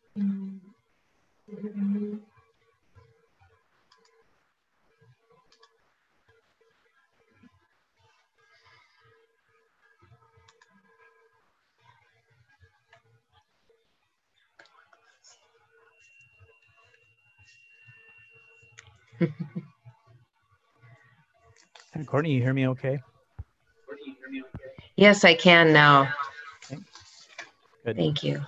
Courtney, you hear me okay? Yes, I can now. Okay. Good. Thank you.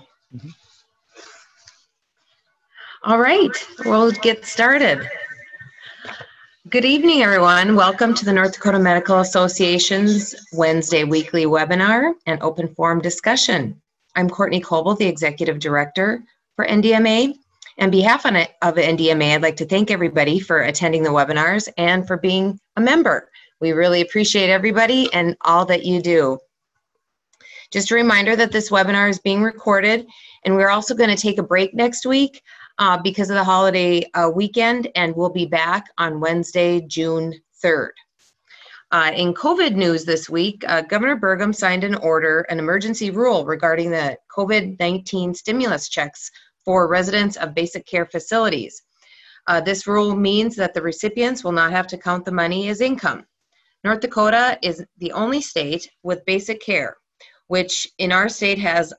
All right, we'll get started. Good evening, everyone. Welcome to the North Dakota Medical Association's Wednesday weekly webinar and open forum discussion. I'm Courtney Coble, the Executive Director for NDMA. On behalf of NDMA, I'd like to thank everybody for attending the webinars and for being a member. We really appreciate everybody and all that you do. Just a reminder that this webinar is being recorded, and we're also going to take a break next week because of the holiday weekend, and we'll be back on Wednesday, June 3rd. In COVID news this week, Governor Burgum signed an emergency rule regarding the COVID-19 stimulus checks for residents of basic care facilities. This rule means that the recipients will not have to count the money as income. North Dakota is the only state with basic care, which in our state has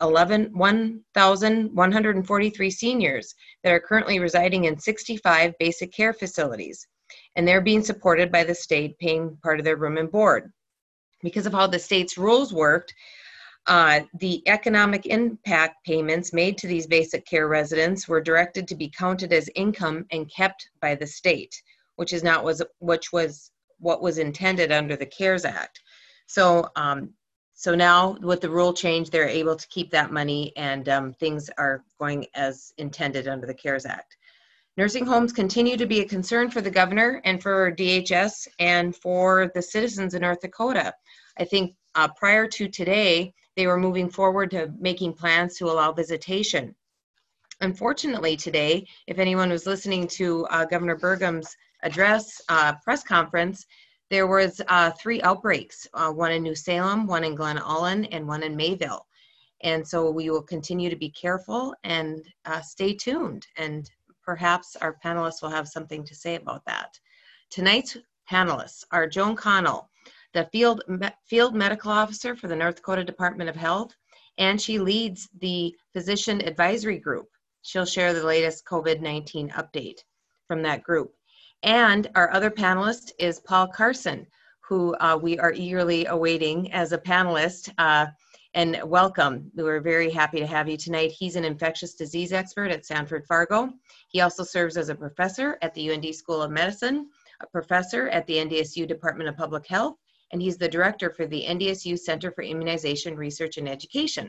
1,143 seniors that are currently residing in 65 basic care facilities. And they're being supported by the state, paying part of their room and board. Because of how the state's rules worked, the economic impact payments made to these basic care residents were directed to be counted as income and kept by the state, which was what was intended under the CARES Act. So now with the rule change, they're able to keep that money, and things are going as intended under the CARES Act. Nursing homes continue to be a concern for the governor and for DHS and for the citizens of North Dakota. I think prior to today, they were moving forward to making plans to allow visitation. Unfortunately today, if anyone was listening to Governor Burgum's press conference, there was 3 outbreaks, one in New Salem, one in Glen Ullin, and one in Mayville. And so we will continue to be careful and stay tuned, and perhaps our panelists will have something to say about that. Tonight's panelists are Joan Connell, the field medical officer for the North Dakota Department of Health, and she leads the physician advisory group. She'll share the latest COVID-19 update from that group. And our other panelist is Paul Carson, who we are eagerly awaiting as a panelist. And welcome. We're very happy to have you tonight. He's an infectious disease expert at Sanford Fargo. He also serves as a professor at the UND School of Medicine, a professor at the NDSU Department of Public Health, and he's the director for the NDSU Center for Immunization Research and Education.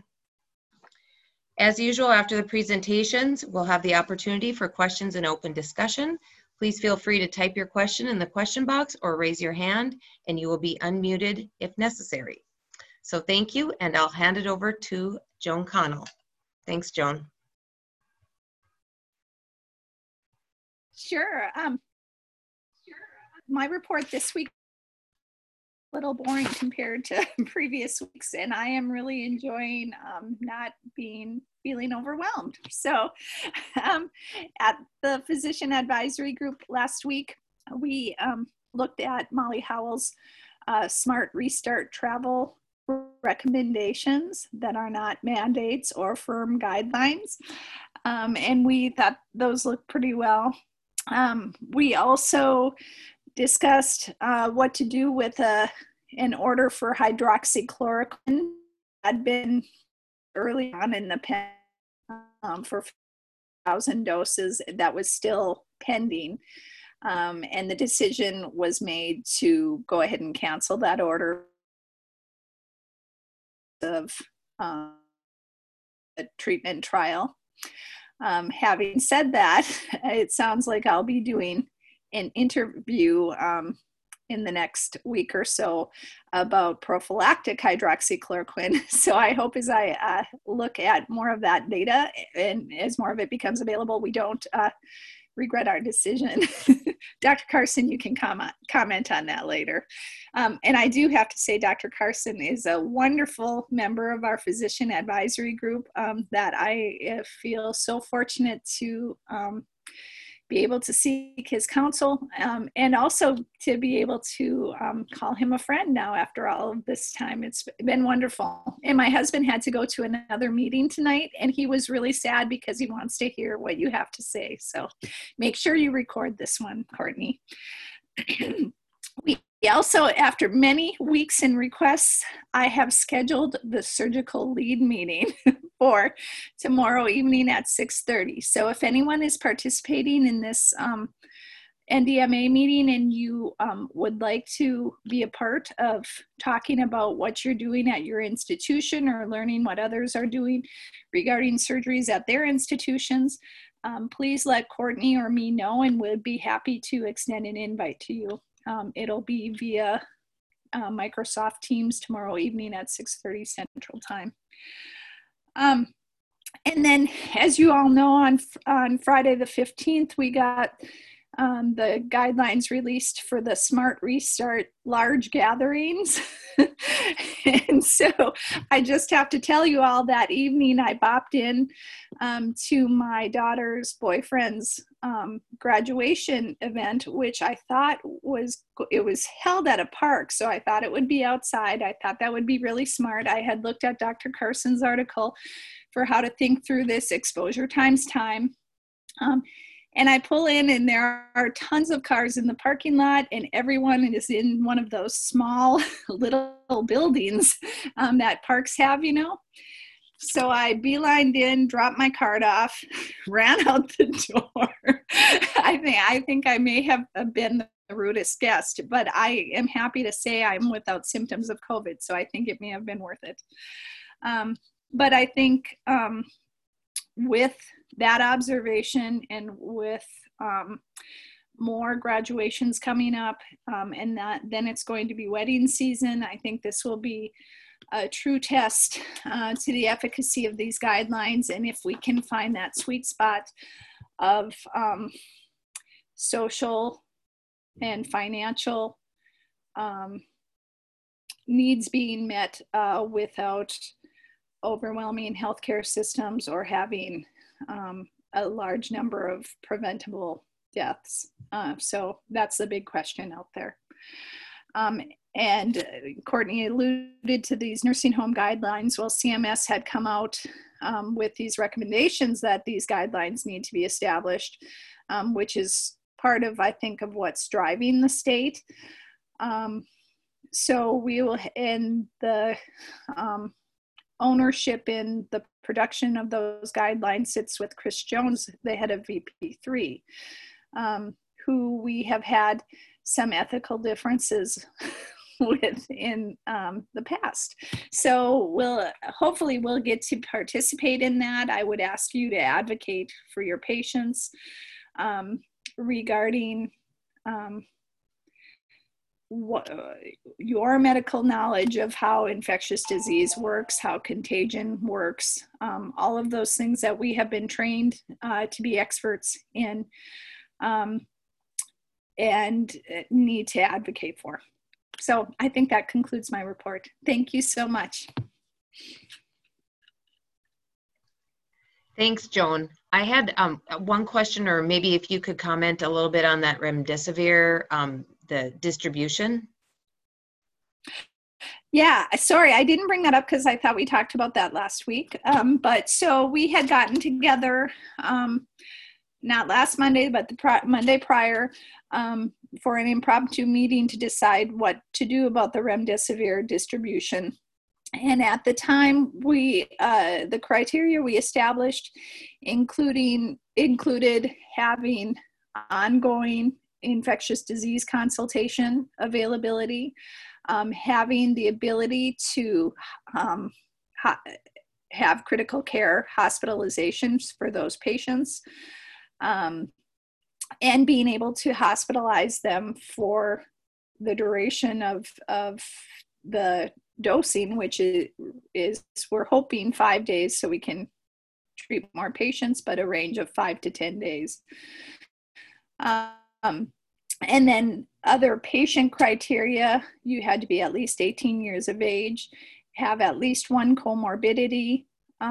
As usual, after the presentations, we'll have the opportunity for questions and open discussion. Please feel free to type your question in the question box or raise your hand, and you will be unmuted if necessary. So thank you, and I'll hand it over to Joan Connell. Thanks, Joan. Sure. My report this week a little boring compared to previous weeks, and I am really enjoying not feeling overwhelmed. So at the physician advisory group last week, we looked at Molly Howell's Smart Restart travel recommendations that are not mandates or firm guidelines, and we thought those looked pretty well. We also discussed what to do with an order for hydroxychloroquine had been early on in the for 1,000 doses that was still pending, and the decision was made to go ahead and cancel that order of a treatment trial. Having said that, it sounds like I'll be doing an interview in the next week or so about prophylactic hydroxychloroquine. So I hope as I look at more of that data and as more of it becomes available, we don't regret our decision. Dr. Carson, you can comment on that later. And I do have to say, Dr. Carson is a wonderful member of our physician advisory group that I feel so fortunate to be able to seek his counsel, and also to be able to call him a friend now after all of this time. It's been wonderful. And my husband had to go to another meeting tonight, and he was really sad because he wants to hear what you have to say. So make sure you record this one, Courtney. We also, after many weeks and requests, I have scheduled the surgical lead meeting for tomorrow evening at 6:30. So if anyone is participating in this NDMA meeting and you would like to be a part of talking about what you're doing at your institution or learning what others are doing regarding surgeries at their institutions, please let Courtney or me know, and we'll be happy to extend an invite to you. It'll be via Microsoft Teams tomorrow evening at 6:30 Central Time. And then, as you all know, on Friday the 15th, we got the guidelines released for the Smart Restart large gatherings. And so I just have to tell you all, that evening I bopped in to my daughter's boyfriend's graduation event, which I thought it was held at a park. So I thought it would be outside. I thought that would be really smart. I had looked at Dr. Carson's article for how to think through this exposure times time. And I pull in, and there are tons of cars in the parking lot, and everyone is in one of those small little buildings that parks have, you know. So I beelined in, dropped my card off, ran out the door. I think I may have been the rudest guest, but I am happy to say I'm without symptoms of COVID, so I think it may have been worth it. But I think with that observation, and with more graduations coming up, and then it's going to be wedding season, I think this will be a true test to the efficacy of these guidelines. And if we can find that sweet spot of social and financial needs being met without overwhelming healthcare systems or having a large number of preventable deaths. So that's the big question out there. And Courtney alluded to these nursing home guidelines. Well, CMS had come out with these recommendations that these guidelines need to be established, which is part of, I think, of what's driving the state. So we will, in the ownership in the production of those guidelines sits with Chris Jones, the head of VP3, who we have had some ethical differences with in the past. So hopefully we'll get to participate in that. I would ask you to advocate for your patients regarding your medical knowledge of how infectious disease works, how contagion works, all of those things that we have been trained to be experts in and need to advocate for. So I think that concludes my report. Thank you so much. Thanks, Joan. I had one question, or maybe if you could comment a little bit on that remdesivir, the distribution. Yeah, sorry, I didn't bring that up because I thought we talked about that last week. But so we had gotten together, not last Monday, but the Monday prior, for an impromptu meeting to decide what to do about the remdesivir distribution. And at the time, the criteria we established included having ongoing infectious disease consultation availability, having the ability to have critical care hospitalizations for those patients, and being able to hospitalize them for the duration of the dosing, which is we're hoping 5 days so we can treat more patients, but a range of 5 to 10 days. Um, and then other patient criteria, you had to be at least 18 years of age, have at least one comorbidity.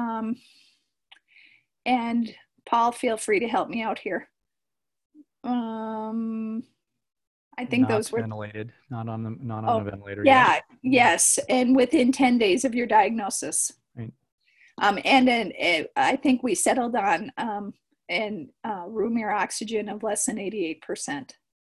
And Paul, feel free to help me out here. I think Not those were ventilated, not on a ventilator yeah, yet. yes, and within 10 days of your diagnosis. Right. And then I think we settled on room air oxygen of less than 88%.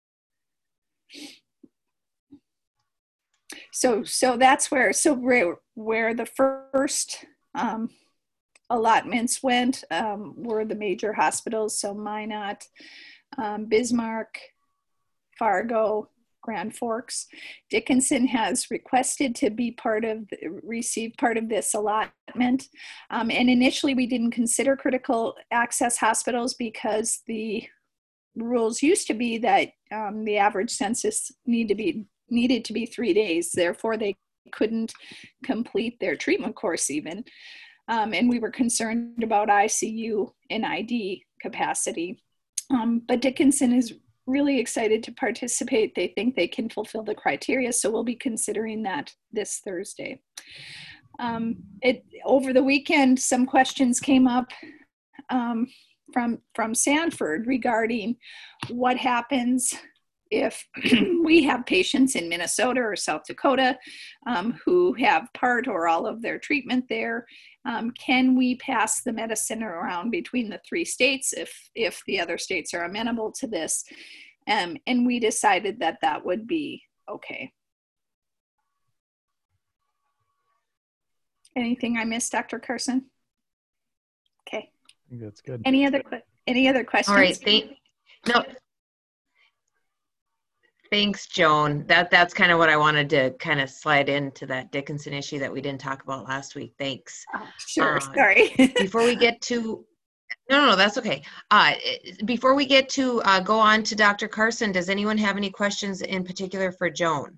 So that's where the first allotments went were the major hospitals. So Minot, Bismarck, Fargo, Grand Forks. Dickinson has requested to be receive part of this allotment. And initially we didn't consider critical access hospitals because the rules used to be that the average census needed to be 3 days. Therefore, they couldn't complete their treatment course even. And we were concerned about ICU and ID capacity. But Dickinson is really excited to participate. They think they can fulfill the criteria, so we'll be considering that this Thursday. Over the weekend, some questions came up from Sanford regarding what happens if we have patients in Minnesota or South Dakota who have part or all of their treatment there. Can we pass the medicine around between the 3 states if the other states are amenable to this? And we decided that would be okay. Anything I missed, Dr. Carson? Okay. I think that's good. Any other questions? All right. No. Thanks, Joan. That's kind of what I wanted to kind of slide into that Dickinson issue that we didn't talk about last week. Thanks. Sure. Sorry. Before we get to, no, that's okay. Before we get to go on to Dr. Carson, does anyone have any questions in particular for Joan?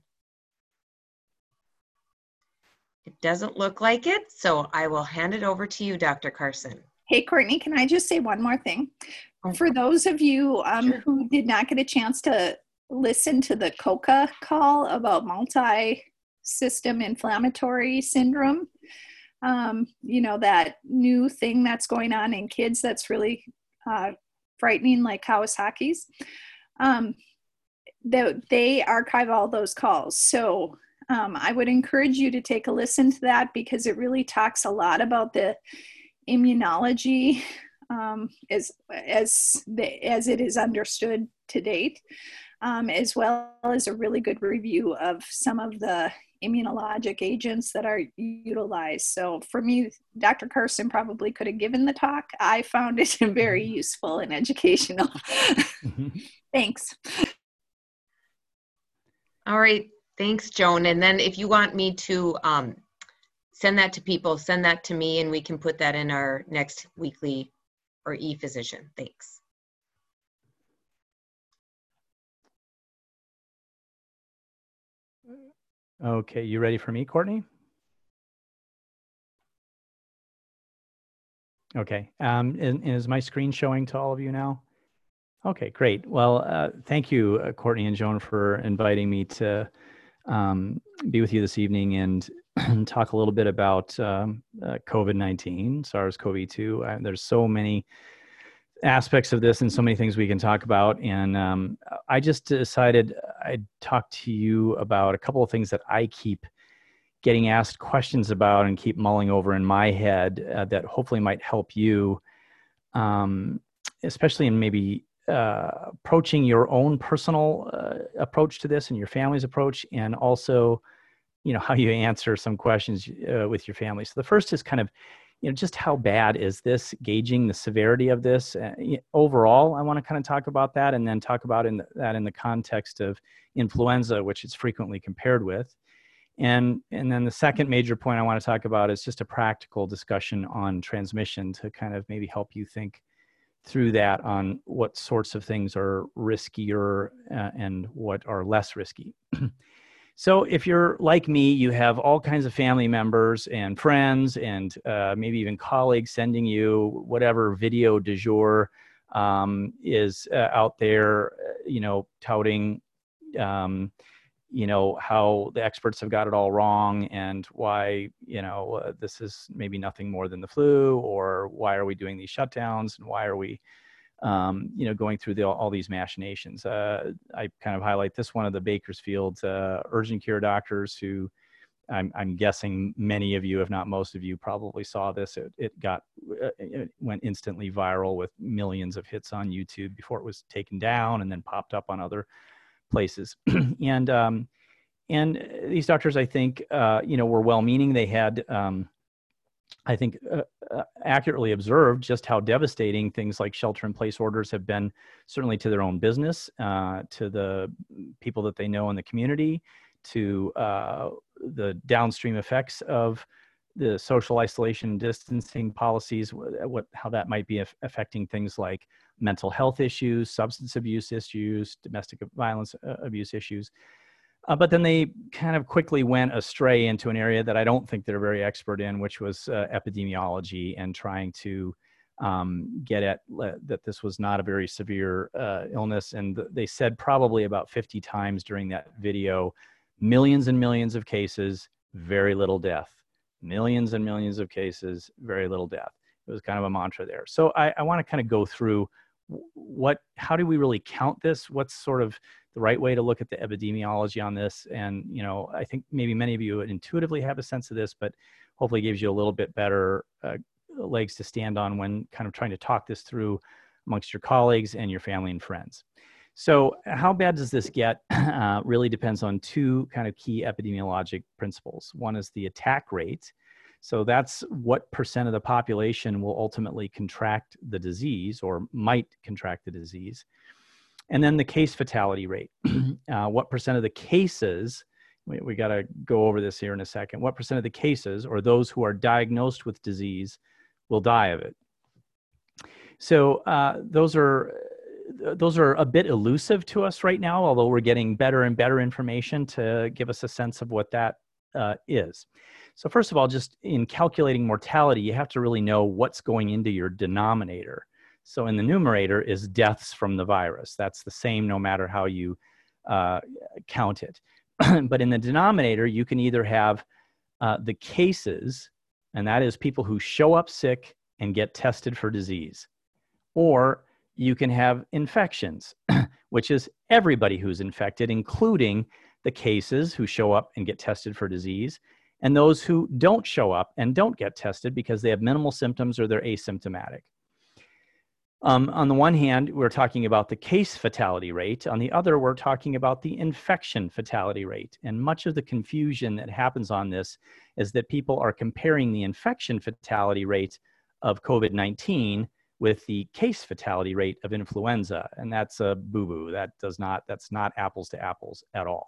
It doesn't look like it, so I will hand it over to you, Dr. Carson. Hey, Courtney, can I just say one more thing? For those of you Sure. who did not get a chance to listen to the COCA call about multi-system inflammatory syndrome, that new thing that's going on in kids that's really frightening, like Kawasaki's, they archive all those calls. So I would encourage you to take a listen to that because it really talks a lot about the immunology as it is understood to date. As well as a really good review of some of the immunologic agents that are utilized. So for me, Dr. Carson probably could have given the talk. I found it very useful and educational. Thanks. All right. Thanks, Joan. And then if you want me to send that to people, send that to me and we can put that in our next weekly or e-physician. Thanks. Okay, you ready for me, Courtney? Okay, is my screen showing to all of you now? Okay, great. Well, thank you, Courtney and Joan, for inviting me to be with you this evening and talk a little bit about COVID-19, SARS-CoV-2. There's so many aspects of this and so many things we can talk about. And I just decided I'd talk to you about a couple of things that I keep getting asked questions about and keep mulling over in my head that hopefully might help you, especially in maybe approaching your own personal approach to this and your family's approach, and also, how you answer some questions with your family. So the first is kind of, just how bad is this, gauging the severity of this. Overall, I want to kind of talk about that and then talk about that in the context of influenza, which it's frequently compared with. And then the second major point I want to talk about is just a practical discussion on transmission to kind of maybe help you think through that on what sorts of things are riskier and what are less risky. So if you're like me, you have all kinds of family members and friends and maybe even colleagues sending you whatever video du jour is out there, touting, how the experts have got it all wrong and why, this is maybe nothing more than the flu, or why are we doing these shutdowns and why are we, going through all these machinations. I kind of highlight this one of the Bakersfield urgent care doctors who I'm guessing many of you, if not most of you, probably saw this. It went instantly viral with millions of hits on YouTube before it was taken down and then popped up on other places. And these doctors, I think, were well-meaning. They had, I think, accurately observed just how devastating things like shelter-in-place orders have been, certainly to their own business, to the people that they know in the community, to the downstream effects of the social isolation and distancing policies, how that might be affecting things like mental health issues, substance abuse issues, domestic violence abuse issues. But then they kind of quickly went astray into an area that I don't think they're very expert in, which was epidemiology, and trying to get at that this was not a very severe illness. And they said probably about 50 times during that video, millions and millions of cases, very little death. Millions and millions of cases, very little death. It was kind of a mantra there. So I want to kind of go through how do we really count this? What's sort of the right way to look at the epidemiology on this? And, I think maybe many of you intuitively have a sense of this, but hopefully gives you a little bit better legs to stand on when kind of trying to talk this through amongst your colleagues and your family and friends. So how bad does this get really depends on two kind of key epidemiologic principles. One is the attack rate. So that's what percent of the population will ultimately contract the disease or might contract the disease. And then the case fatality rate. What percent of the cases, we got to go over this here in a second, what percent of the cases, or those who are diagnosed with disease, will die of it? So those are a bit elusive to us right now, although we're getting better and better information to give us a sense of what that is. So first of all, just in calculating mortality, you have to really know what's going into your denominator. So in the numerator is deaths from the virus. That's the same no matter how you count it. But in the denominator, you can either have the cases, and that is people who show up sick and get tested for disease, or you can have infections, which is everybody who's infected, including the cases who show up and get tested for disease, and those who don't show up and don't get tested because they have minimal symptoms or they're asymptomatic. On the one hand, we're talking about the case fatality rate. On the other, we're talking about the infection fatality rate. And much of the confusion that happens on this is that people are comparing the infection fatality rate of COVID-19 with the case fatality rate of influenza. And that's a boo-boo. That's not apples to apples at all.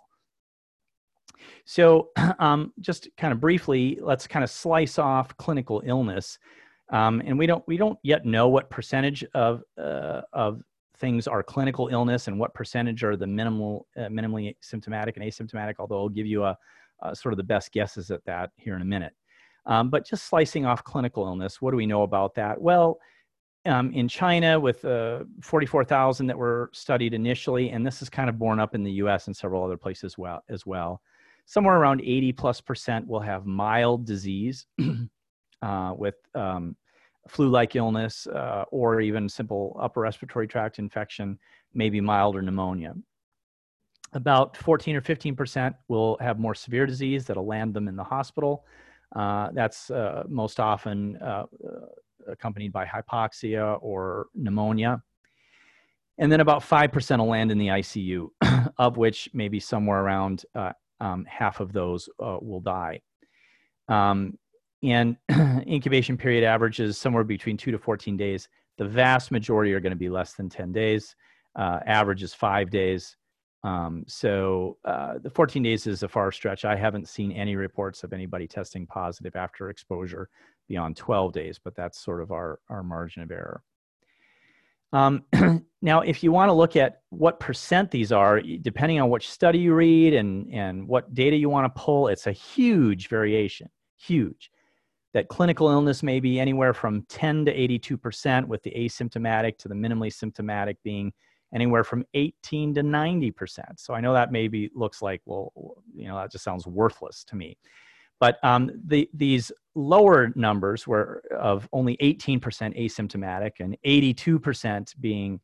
So just kind of briefly, let's kind of slice off clinical illness. And we don't yet know what percentage of things are clinical illness and what percentage are the minimally symptomatic and asymptomatic, although I'll give you a sort of the best guesses at that here in a minute. But just slicing off clinical illness, what do we know about that? Well, in China with 44,000 that were studied initially, and this is kind of borne up in the US and several other places as well, somewhere around 80+% will have mild disease with flu-like illness or even simple upper respiratory tract infection, maybe mild or pneumonia. About 14 or 15% will have more severe disease that'll land them in the hospital. That's most often accompanied by hypoxia or pneumonia. And then about 5% will land in the ICU, of which maybe somewhere around half of those will die. And incubation period averages somewhere between 2 to 14 days. The vast majority are going to be less than 10 days. Average is 5 days. So the 14 days is a far stretch. I haven't seen any reports of anybody testing positive after exposure beyond 12 days, but that's sort of our margin of error. Now, if you want to look at what percent these are, depending on which study you read and what data you want to pull, it's a huge variation, huge. that clinical illness may be anywhere from 10 to 82%, with the asymptomatic to the minimally symptomatic being anywhere from 18 to 90%. So I know that maybe looks like, well, that just sounds worthless to me. But these lower numbers were of only 18% asymptomatic and 82% being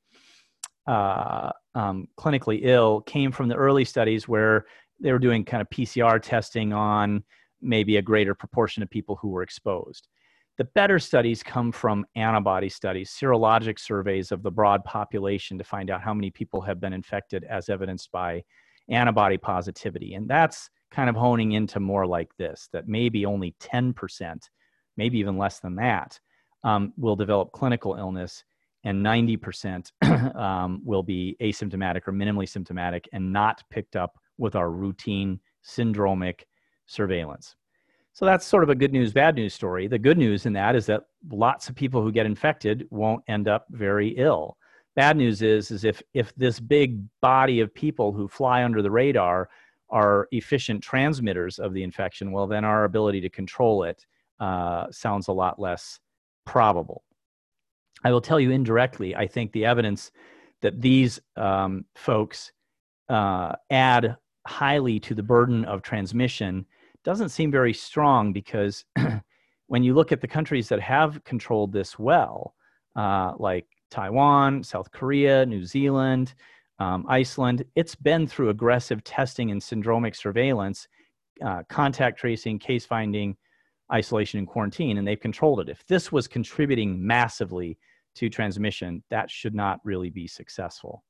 clinically ill came from the early studies where they were doing kind of PCR testing on maybe a greater proportion of people who were exposed. The better studies come from antibody studies, serologic surveys of the broad population to find out how many people have been infected as evidenced by antibody positivity. And that's kind of honing into more like this, that maybe only 10%, maybe even less than that, will develop clinical illness, and 90% will be asymptomatic or minimally symptomatic and not picked up with our routine syndromic surveillance. So that's sort of a good news, bad news story. The good news in that is that lots of people who get infected won't end up very ill. Bad news is if this big body of people who fly under the radar are efficient transmitters of the infection, well, then our ability to control it sounds a lot less probable. I will tell you indirectly, I think the evidence that these folks add highly to the burden of transmission doesn't seem very strong, because when you look at the countries that have controlled this well, like Taiwan, South Korea, New Zealand, Iceland, it's been through aggressive testing and syndromic surveillance, contact tracing, case finding, isolation, and quarantine, and they've controlled it. If this was contributing massively to transmission, that should not really be successful.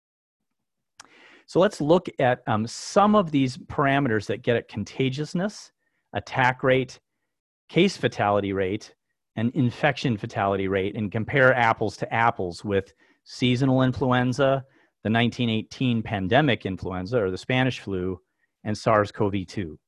So let's look at some of these parameters that get at contagiousness, attack rate, case fatality rate, and infection fatality rate, and compare apples to apples with seasonal influenza, the 1918 pandemic influenza, or the Spanish flu, and SARS-CoV-2.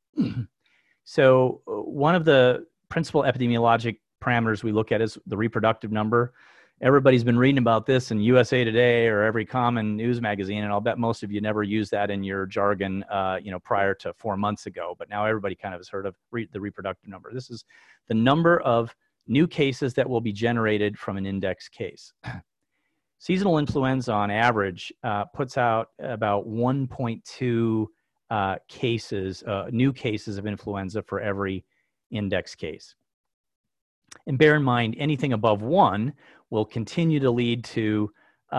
So one of the principal epidemiologic parameters we look at is the reproductive number. Everybody's been reading about this in USA Today or every common news magazine, and I'll bet most of you never used that in your jargon, prior to 4 months ago. But now everybody kind of has heard of the reproductive number. This is the number of new cases that will be generated from an index case. Seasonal influenza, on average, puts out about 1.2 cases, new cases of influenza for every index case. And bear in mind, anything above 1 will continue to lead to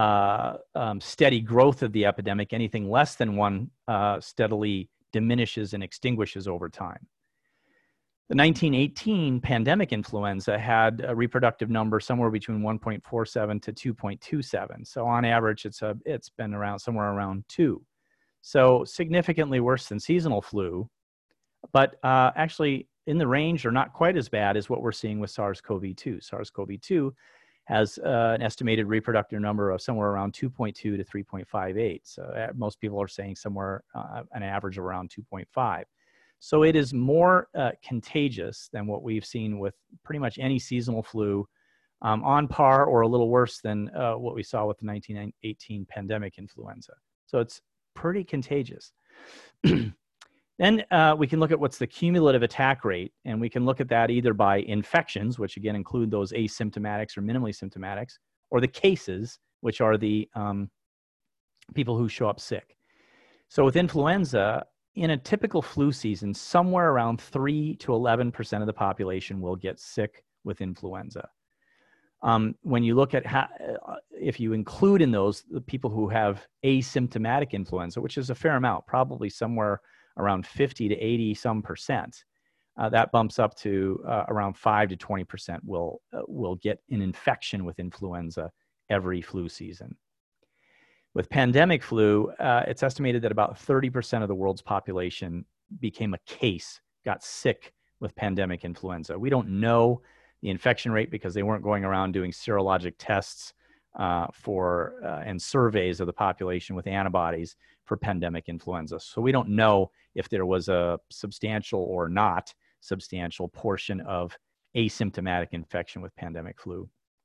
steady growth of the epidemic. Anything less than 1 steadily diminishes and extinguishes over time. The 1918 pandemic influenza had a reproductive number somewhere between 1.47 to 2.27. So on average, it's been around somewhere around 2. So significantly worse than seasonal flu, but actually in the range or not quite as bad as what we're seeing with SARS-CoV-2. SARS-CoV-2 has an estimated reproductive number of somewhere around 2.2 to 3.58. So most people are saying somewhere an average of around 2.5. So it is more contagious than what we've seen with pretty much any seasonal flu, on par or a little worse than what we saw with the 1918 pandemic influenza. So it's pretty contagious. Then we can look at what's the cumulative attack rate, and we can look at that either by infections, which again include those asymptomatics or minimally symptomatics, or the cases, which are the people who show up sick. So with influenza, in a typical flu season, somewhere around 3 to 11% of the population will get sick with influenza. When you look at if you include in those the people who have asymptomatic influenza, which is a fair amount, probably somewhere around 50 to 80 some percent, that bumps up to around 5 to 20% will get an infection with influenza every flu season. With pandemic flu, it's estimated that about 30% of the world's population became a case, got sick with pandemic influenza. We don't know the infection rate because they weren't going around doing serologic tests and surveys of the population with antibodies for pandemic influenza. So we don't know if there was a substantial or not substantial portion of asymptomatic infection with pandemic flu.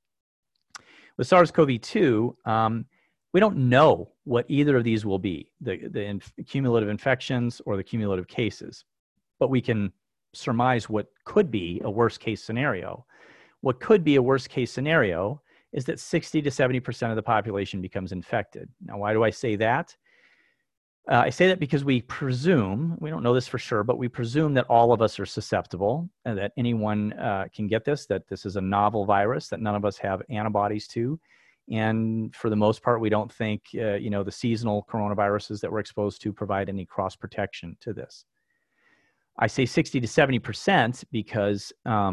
With SARS-CoV-2, we don't know what either of these will be, the cumulative infections or the cumulative cases, but we can surmise what could be a worst case scenario. What could be a worst case scenario is that 60 to 70% of the population becomes infected. Now, why do I say that? I say that because we presume, we don't know this for sure, but we presume that all of us are susceptible and that anyone can get this, that this is a novel virus that none of us have antibodies to. And for the most part, we don't think, the seasonal coronaviruses that we're exposed to provide any cross protection to this. I say 60 to 70% because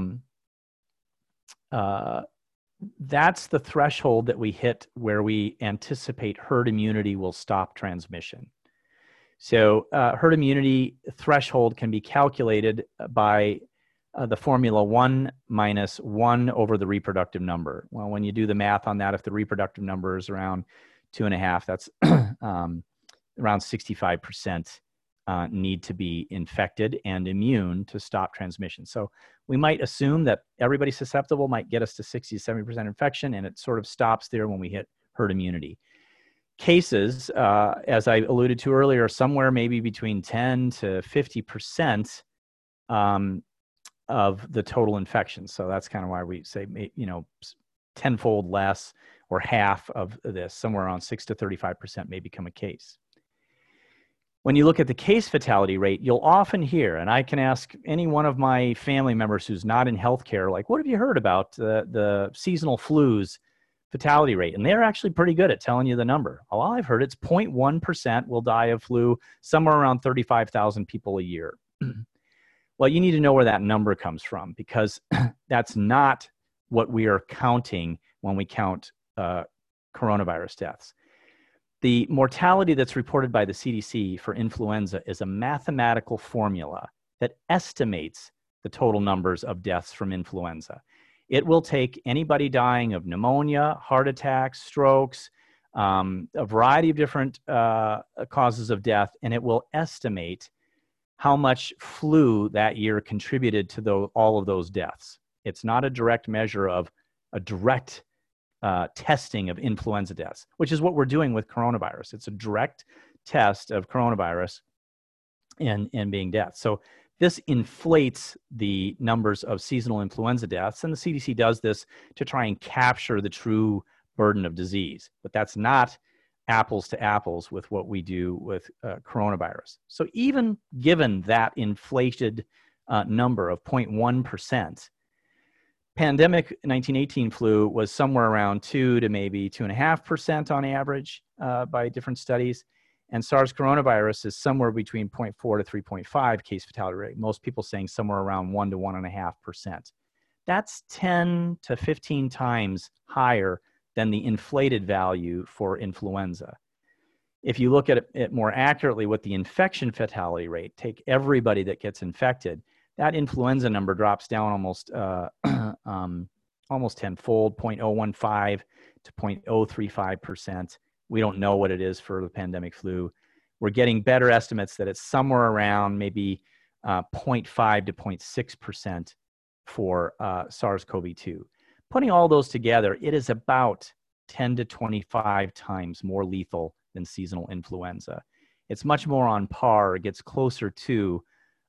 that's the threshold that we hit where we anticipate herd immunity will stop transmission. So herd immunity threshold can be calculated by the formula 1 minus 1 over the reproductive number. Well, when you do the math on that, if the reproductive number is around 2.5, that's around 65% need to be infected and immune to stop transmission. So we might assume that everybody susceptible might get us to 60 to 70% infection, and it sort of stops there when we hit herd immunity. Cases, as I alluded to earlier, somewhere maybe between 10 to 50% of the total infection. So that's kind of why we say, tenfold less or half of this, somewhere around 6 to 35% may become a case. When you look at the case fatality rate, you'll often hear, and I can ask any one of my family members who's not in healthcare, like, what have you heard about the seasonal flu's fatality rate? And they're actually pretty good at telling you the number. Well, I've heard it's 0.1% will die of flu, somewhere around 35,000 people a year. Well, you need to know where that number comes from, because that's not what we are counting when we count coronavirus deaths. The mortality that's reported by the CDC for influenza is a mathematical formula that estimates the total numbers of deaths from influenza. It will take anybody dying of pneumonia, heart attacks, strokes, a variety of different causes of death, and it will estimate how much flu that year contributed to all of those deaths. It's not a direct measure of a direct testing of influenza deaths, which is what we're doing with coronavirus. It's a direct test of coronavirus and being deaths. So this inflates the numbers of seasonal influenza deaths, and the CDC does this to try and capture the true burden of disease. But that's not apples to apples with what we do with coronavirus. So even given that inflated number of 0.1%, pandemic 1918 flu was somewhere around 2 to maybe 2.5% on average by different studies. And SARS coronavirus is somewhere between 0.4 to 3.5 case fatality rate. Most people saying somewhere around 1 to 1.5%. That's 10 to 15 times higher than the inflated value for influenza. If you look at it more accurately with the infection fatality rate, take everybody that gets infected, that influenza number drops down almost tenfold, 0.015 to 0.035%. We don't know what it is for the pandemic flu. We're getting better estimates that it's somewhere around maybe 0.5 to 0.6% for SARS-CoV-2. Putting all those together, it is about 10 to 25 times more lethal than seasonal influenza. It's much more on par. It gets closer to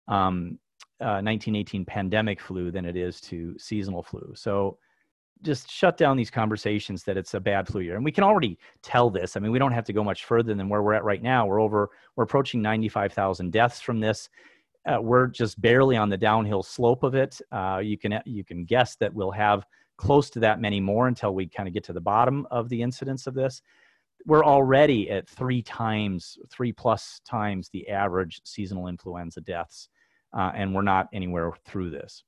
1918 pandemic flu than it is to seasonal flu. So just shut down these conversations that it's a bad flu year. And we can already tell this. I mean, we don't have to go much further than where we're at right now. We're approaching 95,000 deaths from this. We're just barely on the downhill slope of it. You can guess that we'll have close to that many more until we kind of get to the bottom of the incidence of this. We're already at 3+ times the average seasonal influenza deaths, and we're not anywhere through this.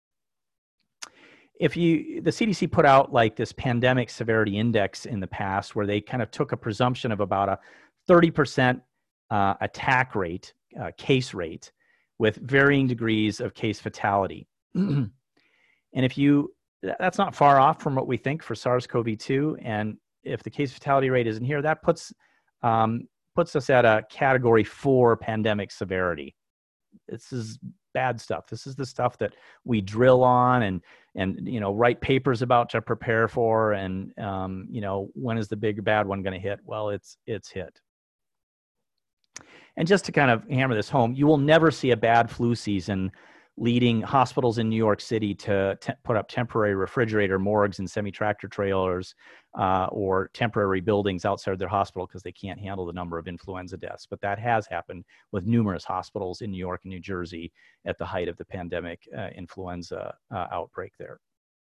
The CDC put out like this pandemic severity index in the past where they kind of took a presumption of about a 30% attack rate, case rate, with varying degrees of case fatality. And that's not far off from what we think for SARS-CoV-2. And if the case fatality rate isn't here, that puts us at a category 4 pandemic severity. This is bad stuff. This is the stuff that we drill on and write papers about to prepare for. And when is the big bad one going to hit? Well, it's hit. And just to kind of hammer this home, you will never see a bad flu season leading hospitals in New York City to put up temporary refrigerator morgues and semi-tractor trailers or temporary buildings outside their hospital because they can't handle the number of influenza deaths. But that has happened with numerous hospitals in New York and New Jersey at the height of the pandemic influenza outbreak there.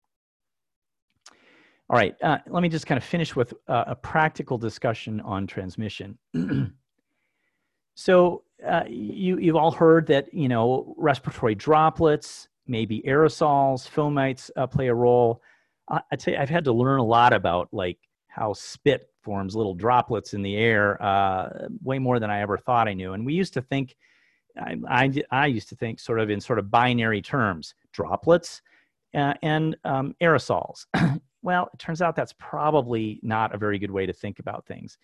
All right, let me just kind of finish with a practical discussion on transmission. So you've all heard that, respiratory droplets, maybe aerosols, fomites play a role. I'd say I've had to learn a lot about like how spit forms little droplets in the air, way more than I ever thought I knew. And we used to think, I used to think sort of binary terms, droplets and aerosols. Well, it turns out that's probably not a very good way to think about things.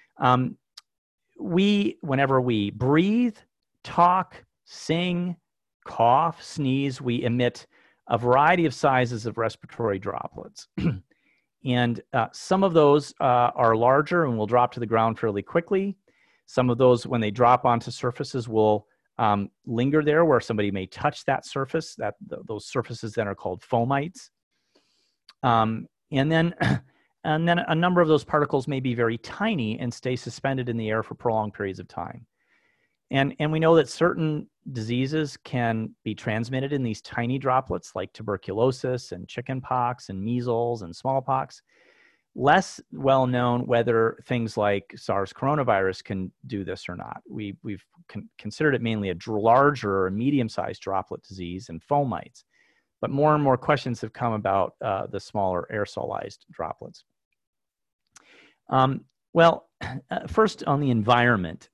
Whenever we breathe, talk, sing, cough, sneeze, we emit a variety of sizes of respiratory droplets. And some of those are larger and will drop to the ground fairly quickly. Some of those, when they drop onto surfaces, will linger there where somebody may touch that surface. Those surfaces then are called fomites. And then a number of those particles may be very tiny and stay suspended in the air for prolonged periods of time. And we know that certain diseases can be transmitted in these tiny droplets like tuberculosis and chickenpox and measles and smallpox. Less well known whether things like SARS coronavirus can do this or not. We've considered it mainly a larger or medium-sized droplet disease and fomites. But more and more questions have come about the smaller aerosolized droplets. First on the environment,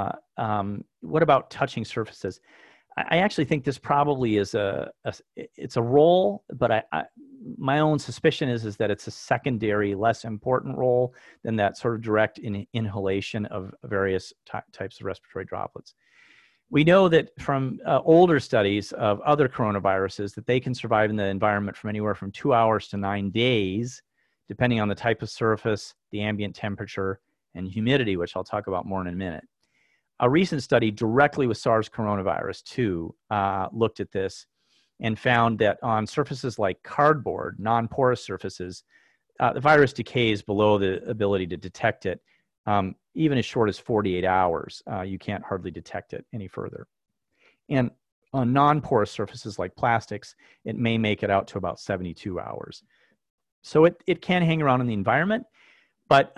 what about touching surfaces? I actually think this probably is it's a role, but my own suspicion is that it's a secondary, less important role than that sort of direct inhalation of various types of respiratory droplets. We know that from older studies of other coronaviruses that they can survive in the environment from anywhere from 2 hours to 9 days, depending on the type of surface, the ambient temperature, and humidity, which I'll talk about more in a minute. A recent study directly with SARS coronavirus 2 looked at this and found that on surfaces like cardboard, non-porous surfaces, the virus decays below the ability to detect it. Even as short as 48 hours, you can't hardly detect it any further. And on non-porous surfaces like plastics, it may make it out to about 72 hours. So it can hang around in the environment, but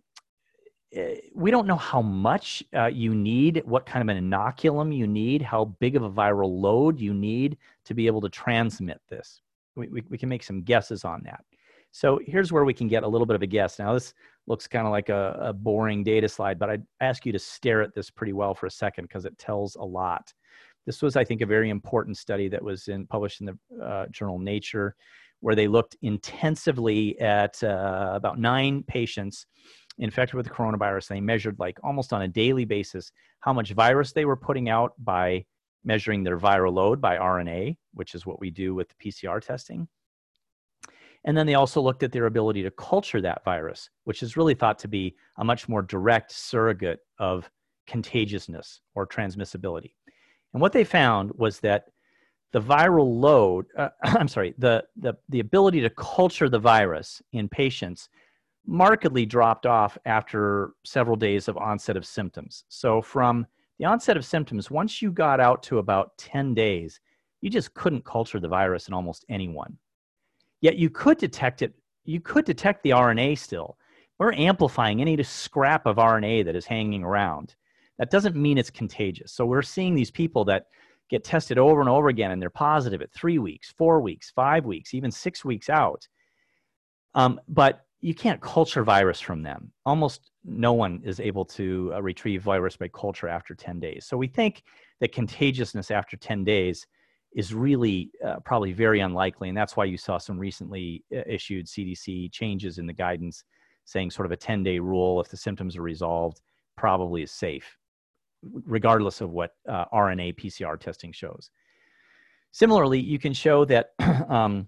we don't know how much you need, what kind of an inoculum you need, how big of a viral load you need to be able to transmit this. We can make some guesses on that. So here's where we can get a little bit of a guess. Now this looks kind of like a boring data slide, but I'd ask you to stare at this pretty well for a second because it tells a lot. This was, I think, a very important study that was published in the journal Nature, where they looked intensively at about 9 patients infected with the coronavirus. They measured like almost on a daily basis how much virus they were putting out by measuring their viral load by RNA, which is what we do with the PCR testing. And then they also looked at their ability to culture that virus, which is really thought to be a much more direct surrogate of contagiousness or transmissibility. And what they found was that the viral load, the ability to culture the virus in patients markedly dropped off after several days of onset of symptoms. So from the onset of symptoms, once you got out to about 10 days, you just couldn't culture the virus in almost anyone. Yet you could detect it. You could detect the RNA still. We're amplifying any scrap of RNA that is hanging around. That doesn't mean it's contagious. So we're seeing these people that get tested over and over again, and they're positive at 3 weeks, 4 weeks, 5 weeks, even 6 weeks out. But you can't culture virus from them. Almost no one is able to retrieve virus by culture after 10 days. So we think that contagiousness after 10 days is really probably very unlikely. And that's why you saw some recently issued CDC changes in the guidance saying sort of a 10-day rule, if the symptoms are resolved, probably is safe, regardless of what RNA PCR testing shows. Similarly, you can show that the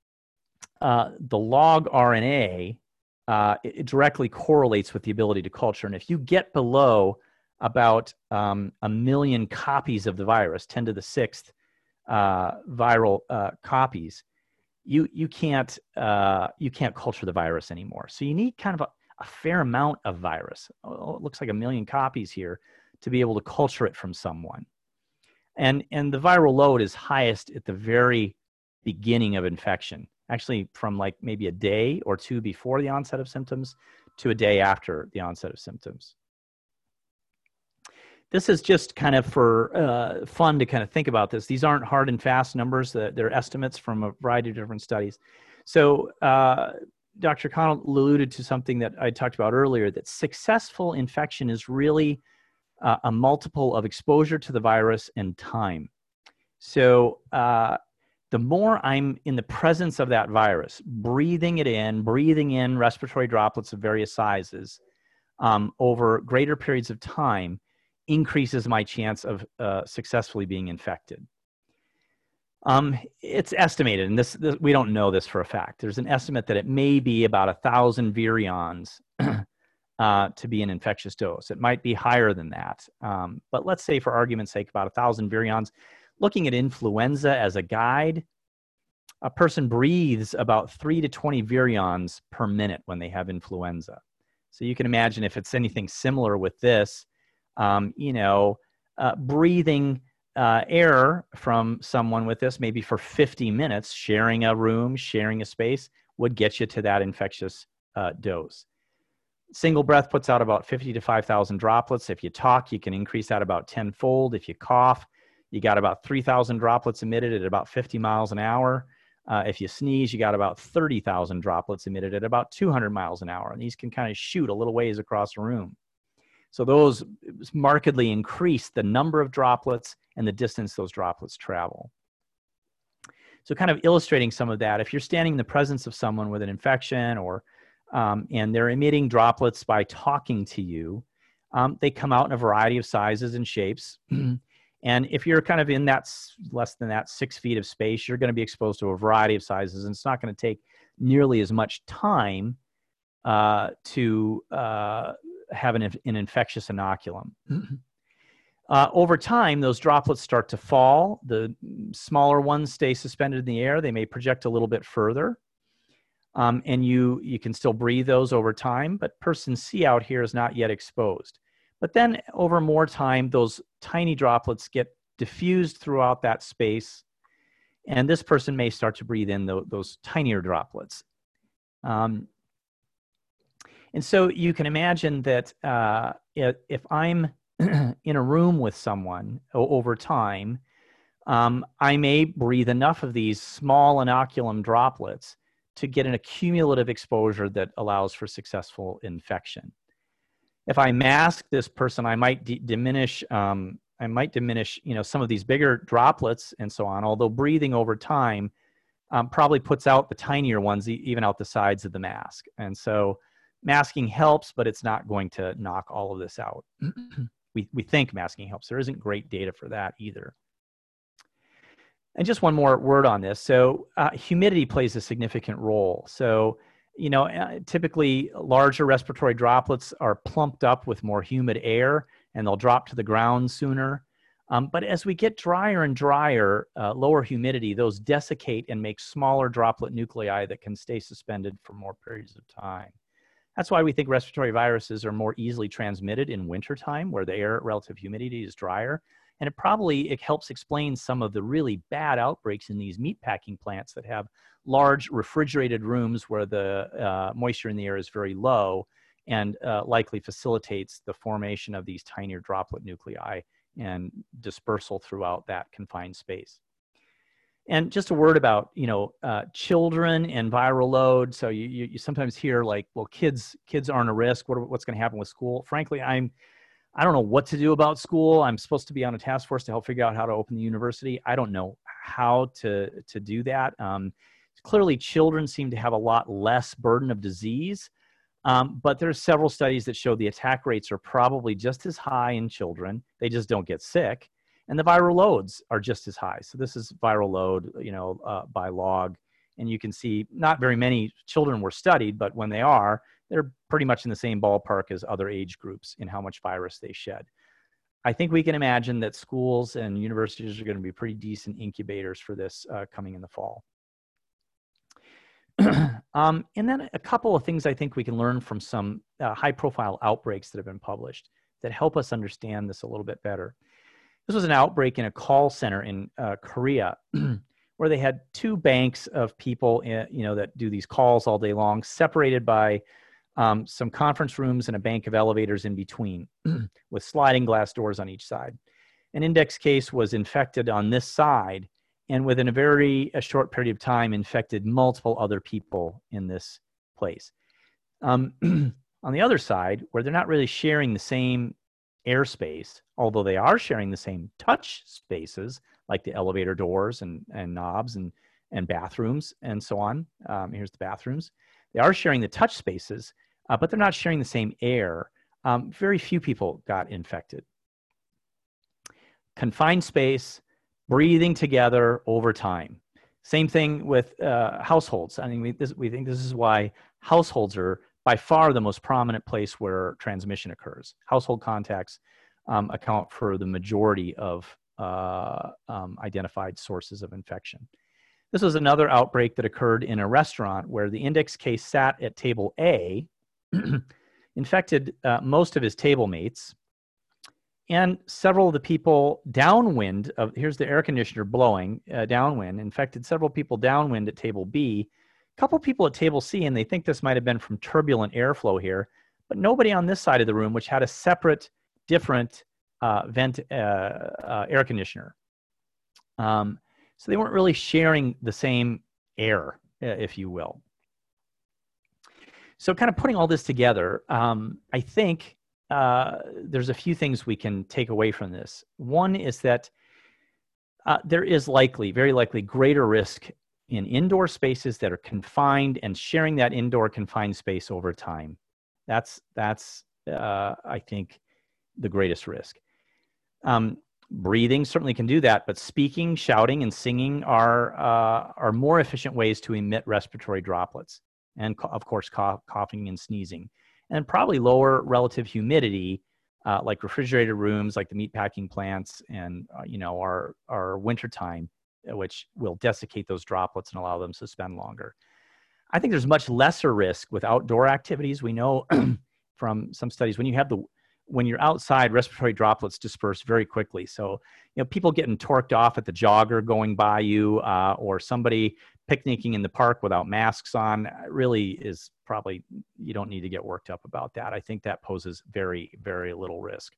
log RNA it directly correlates with the ability to culture. And if you get below about 1 million copies of the virus, 10 to the 6th viral copies, you can't culture the virus anymore. So you need kind of a fair amount of virus. Oh, it looks like 1 million copies here to be able to culture it from someone. And the viral load is highest at the very beginning of infection, actually from like maybe a day or two before the onset of symptoms to a day after the onset of symptoms. This is just kind of for fun to kind of think about this. These aren't hard and fast numbers. They're estimates from a variety of different studies. So Dr. Connell alluded to something that I talked about earlier, that successful infection is really a multiple of exposure to the virus and time. So the more I'm in the presence of that virus, breathing in respiratory droplets of various sizes over greater periods of time, increases my chance of successfully being infected. It's estimated, and this we don't know this for a fact. There's an estimate that it may be about 1,000 virions to be an infectious dose. It might be higher than that, but let's say for argument's sake about 1,000 virions. Looking at influenza as a guide, a person breathes about 3 to 20 virions per minute when they have influenza. So you can imagine if it's anything similar with this, breathing air from someone with this, maybe for 50 minutes, sharing a room, sharing a space, would get you to that infectious dose. Single breath puts out about 50 to 5,000 droplets. If you talk, you can increase that about 10-fold. If you cough, you got about 3,000 droplets emitted at about 50 miles an hour. If you sneeze, you got about 30,000 droplets emitted at about 200 miles an hour. And these can kind of shoot a little ways across the room. So those markedly increase the number of droplets and the distance those droplets travel. So kind of illustrating some of that, if you're standing in the presence of someone with an infection or and they're emitting droplets by talking to you, they come out in a variety of sizes and shapes. And if you're kind of in that less than that 6 feet of space, you're going to be exposed to a variety of sizes, and it's not going to take nearly as much time to have an infectious inoculum. Over time, those droplets start to fall. The smaller ones stay suspended in the air. They may project a little bit further. And you can still breathe those over time, but person C out here is not yet exposed. But then over more time, those tiny droplets get diffused throughout that space, and this person may start to breathe in those tinier droplets. And so you can imagine that if I'm in a room with someone over time, I may breathe enough of these small inoculum droplets to get an accumulative exposure that allows for successful infection. If I mask this person, I might diminish some of these bigger droplets and so on, although breathing over time probably puts out the tinier ones, even out the sides of the mask. And so masking helps, but it's not going to knock all of this out. We think masking helps. There isn't great data for that either. And just one more word on this. So humidity plays a significant role. So, typically larger respiratory droplets are plumped up with more humid air, and they'll drop to the ground sooner. But as we get drier and drier, lower humidity, those desiccate and make smaller droplet nuclei that can stay suspended for more periods of time. That's why we think respiratory viruses are more easily transmitted in wintertime, where the air relative humidity is drier. And it helps explain some of the really bad outbreaks in these meatpacking plants that have large refrigerated rooms where the moisture in the air is very low, and likely facilitates the formation of these tinier droplet nuclei and dispersal throughout that confined space. And just a word about, children and viral load. So you sometimes hear like, well, kids aren't a risk. What's going to happen with school? Frankly, I don't know what to do about school. I'm supposed to be on a task force to help figure out how to open the university. I don't know how to do that. Clearly, children seem to have a lot less burden of disease, but there's several studies that show the attack rates are probably just as high in children. They just don't get sick. And the viral loads are just as high. So this is viral load, by log. And you can see not very many children were studied, but when they are, they're pretty much in the same ballpark as other age groups in how much virus they shed. I think we can imagine that schools and universities are going to be pretty decent incubators for this coming in the fall. And then a couple of things I think we can learn from some high-profile outbreaks that have been published that help us understand this a little bit better. This was an outbreak in a call center in Korea where they had two banks of people, that do these calls all day long, separated by some conference rooms and a bank of elevators in between with sliding glass doors on each side. An index case was infected on this side, and within a short period of time infected multiple other people in this place. On the other side, where they're not really sharing the same airspace, although they are sharing the same touch spaces, like the elevator doors and knobs and bathrooms and so on. Here's the bathrooms. They are sharing the touch spaces, but they're not sharing the same air. Very few people got infected. Confined space, breathing together over time. Same thing with households. I mean, we think this is why households are by far the most prominent place where transmission occurs. Household contacts account for the majority of identified sources of infection. This was another outbreak that occurred in a restaurant where the index case sat at table A, infected most of his table mates, and several of the people downwind of, here's the air conditioner blowing downwind, infected several people downwind at table B, a couple people at table C, and they think this might have been from turbulent airflow here, but nobody on this side of the room, which had a separate, different air conditioner. So they weren't really sharing the same air, if you will. So kind of putting all this together, I think there's a few things we can take away from this. One is that there is very likely greater risk in indoor spaces that are confined and sharing that indoor confined space over time. That's I think, the greatest risk. Breathing certainly can do that, but speaking, shouting, and singing are more efficient ways to emit respiratory droplets, and of course coughing and sneezing, and probably lower relative humidity, like refrigerated rooms, like the meatpacking plants, and our wintertime, which will desiccate those droplets and allow them to suspend longer. I think there's much lesser risk with outdoor activities. We know from some studies when you're outside, respiratory droplets disperse very quickly. So, people getting torqued off at the jogger going by you, or somebody picnicking in the park without masks on, really is probably, you don't need to get worked up about that. I think that poses very, very little risk.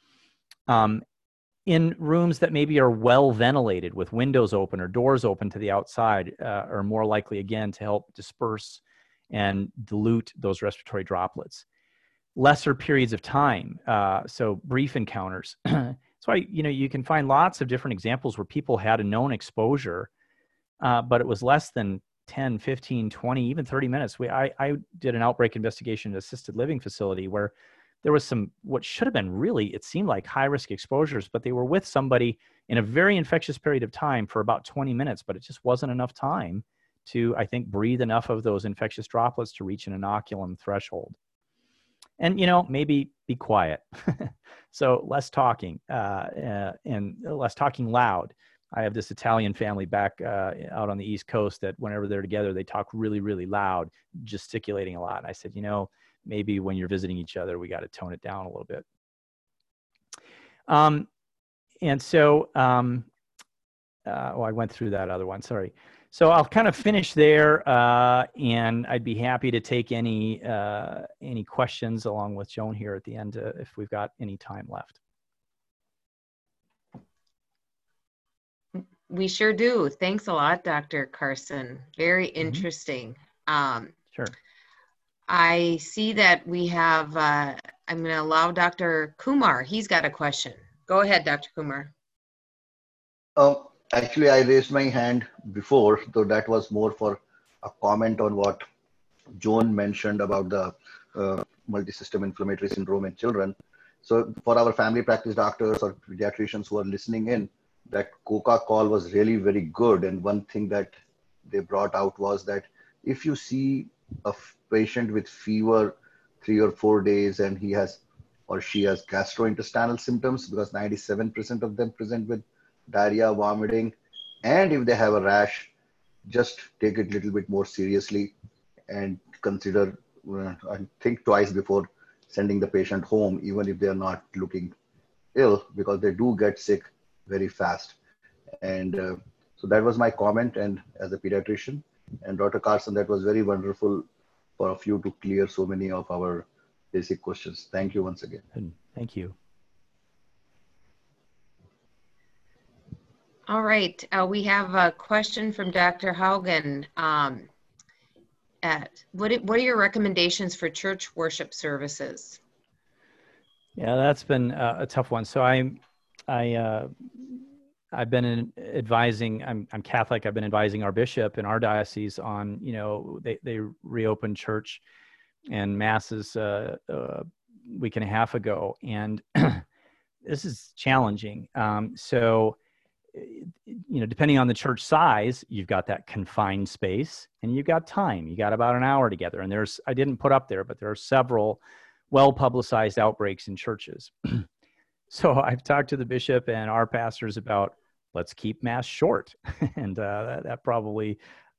In rooms that maybe are well ventilated with windows open or doors open to the outside, are more likely, again, to help disperse and dilute those respiratory droplets. Lesser periods of time, so brief encounters. That's why, you can find lots of different examples where people had a known exposure, but it was less than 10, 15, 20, even 30 minutes. I did an outbreak investigation in an assisted living facility where there was what should have been really, it seemed like, high-risk exposures, but they were with somebody in a very infectious period of time for about 20 minutes, but it just wasn't enough time to, I think, breathe enough of those infectious droplets to reach an inoculum threshold. And, maybe be quiet. So less talking and less talking loud. I have this Italian family back out on the East Coast that whenever they're together, they talk really, really loud, gesticulating a lot. And I said, maybe when you're visiting each other, we got to tone it down a little bit. And so, I went through that other one, sorry. So I'll kind of finish there, and I'd be happy to take any questions along with Joan here at the end if we've got any time left. We sure do. Thanks a lot, Dr. Carson. Very interesting. Sure. I see that we have, I'm going to allow Dr. Kumar. He's got a question. Go ahead, Dr. Kumar. Actually, I raised my hand before, so that was more for a comment on what Joan mentioned about the multisystem inflammatory syndrome in children. So for our family practice doctors or pediatricians who are listening in, that COCA call was really very good. And one thing that they brought out was that if you see a patient with fever 3 or 4 days and he has or she has gastrointestinal symptoms, because 97% of them present with diarrhea, vomiting, and if they have a rash, just take it a little bit more seriously and consider and think twice before sending the patient home, even if they are not looking ill, because they do get sick very fast. And so that was my comment, and as a pediatrician. And Dr. Carson, that was very wonderful for you to clear so many of our basic questions. Thank you once again. Thank you. All right, we have a question from Dr. Haugen. What are your recommendations for church worship services? Yeah, that's been a tough one. So I've been advising. I'm Catholic. I've been advising our bishop in our diocese on, they reopened church and masses a week and a half ago, and this is challenging. So, depending on the church size, you've got that confined space and you've got time. You got about an hour together, and I didn't put up there, but there are several well-publicized outbreaks in churches. So I've talked to the bishop and our pastors about, let's keep mass short. And that probably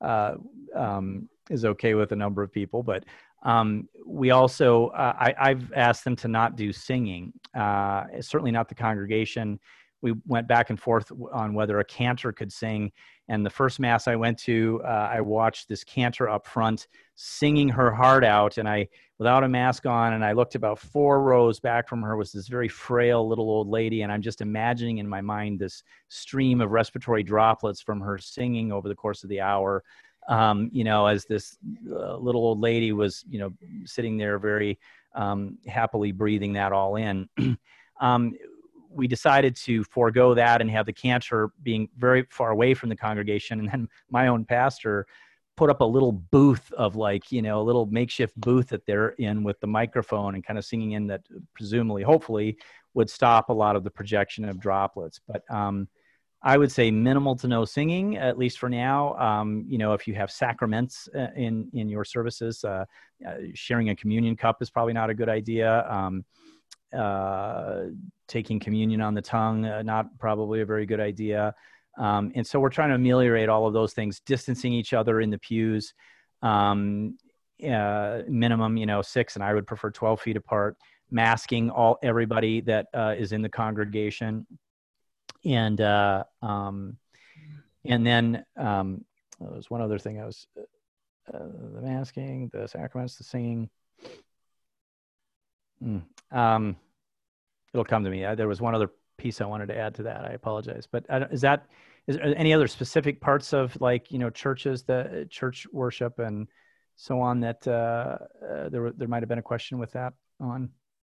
is okay with a number of people. But we also, I've asked them to not do singing, certainly not the congregation. We went back and forth on whether a cantor could sing. And the first mass I went to, I watched this cantor up front singing her heart out, and without a mask on, and I looked about 4 rows back from her was this very frail little old lady, and I'm just imagining in my mind this stream of respiratory droplets from her singing over the course of the hour, as this little old lady was, sitting there very happily breathing that all in. We decided to forego that and have the cantor being very far away from the congregation. And then my own pastor put up a little booth of a little makeshift booth that they're in with the microphone and kind of singing in, that presumably, hopefully, would stop a lot of the projection of droplets. But I would say minimal to no singing, at least for now. If you have sacraments in your services, sharing a communion cup is probably not a good idea. Taking communion on the tongue, not probably a very good idea. And so we're trying to ameliorate all of those things, distancing each other in the pews, minimum, 6, and I would prefer 12 feet apart, masking everybody that is in the congregation. And then there's one other thing the masking, the sacraments, the singing. It'll come to me. There was one other piece I wanted to add to that. I apologize. But is there any other specific parts of churches, the church worship and so on that there might have been a question with that on?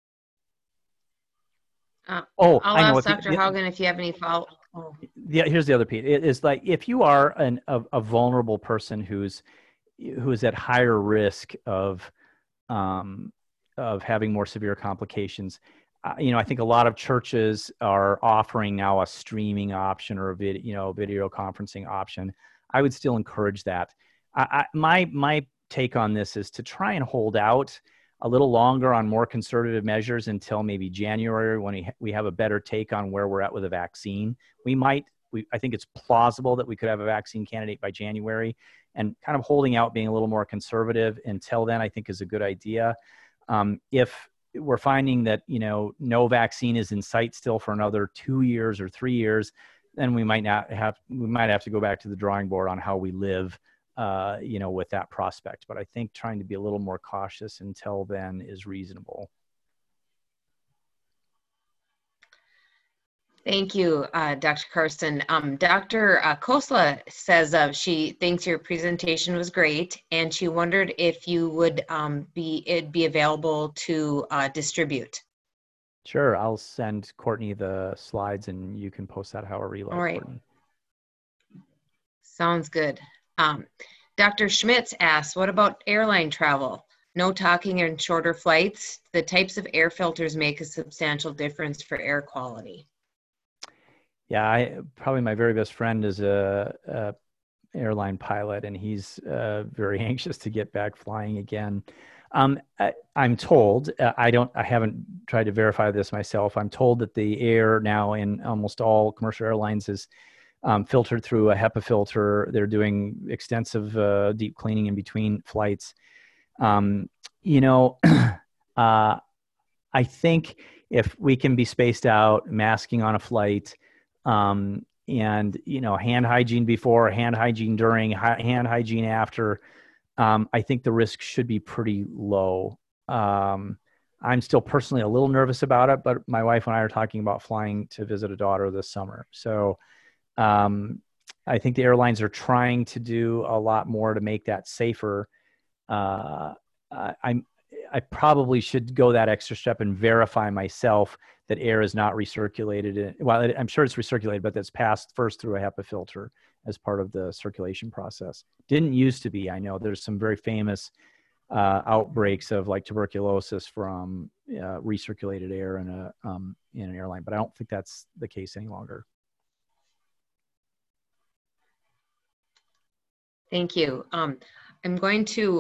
I'll ask Dr. Haugen if you have any follow. Oh. Yeah, here's the other piece. It is if you are a vulnerable person who is at higher risk of having more severe complications. I think a lot of churches are offering now a streaming option or a video conferencing option. I would still encourage that. My take on this is to try and hold out a little longer on more conservative measures until maybe January, when we have a better take on where we're at with a vaccine. I think it's plausible that we could have a vaccine candidate by January, and kind of holding out, being a little more conservative until then, I think is a good idea. If we're finding that, no vaccine is in sight still for another 2 years or 3 years, then we might have to go back to the drawing board on how we live, with that prospect. But I think trying to be a little more cautious until then is reasonable. Thank you, Dr. Carson. Dr. Khosla says she thinks your presentation was great, and she wondered if you would be available to distribute. Sure, I'll send Courtney the slides, and you can post that however you like. All right. Courtney. Sounds good. Dr. Schmitz asks, what about airline travel? No talking and shorter flights. The types of air filters make a substantial difference for air quality. Yeah, probably my very best friend is a airline pilot, and he's very anxious to get back flying again. I'm told, I haven't tried to verify this myself. I'm told that the air now in almost all commercial airlines is filtered through a HEPA filter. They're doing extensive deep cleaning in between flights. You know, I think if we can be spaced out, masking on a flight, and, you know, hand hygiene before, hand hygiene during, hand hygiene after, I think the risk should be pretty low. I'm still personally a little nervous about it, but my wife and I are talking about flying to visit a daughter this summer. So I think the airlines are trying to do a lot more to make that safer. I probably should go that extra step and verify myself that air is not recirculated. Well, I'm sure it's recirculated, but that's passed first through a HEPA filter as part of the circulation process. Didn't used to be. I know there's some very famous outbreaks of like tuberculosis from recirculated air in an airline, but I don't think that's the case any longer. Thank you. I'm going to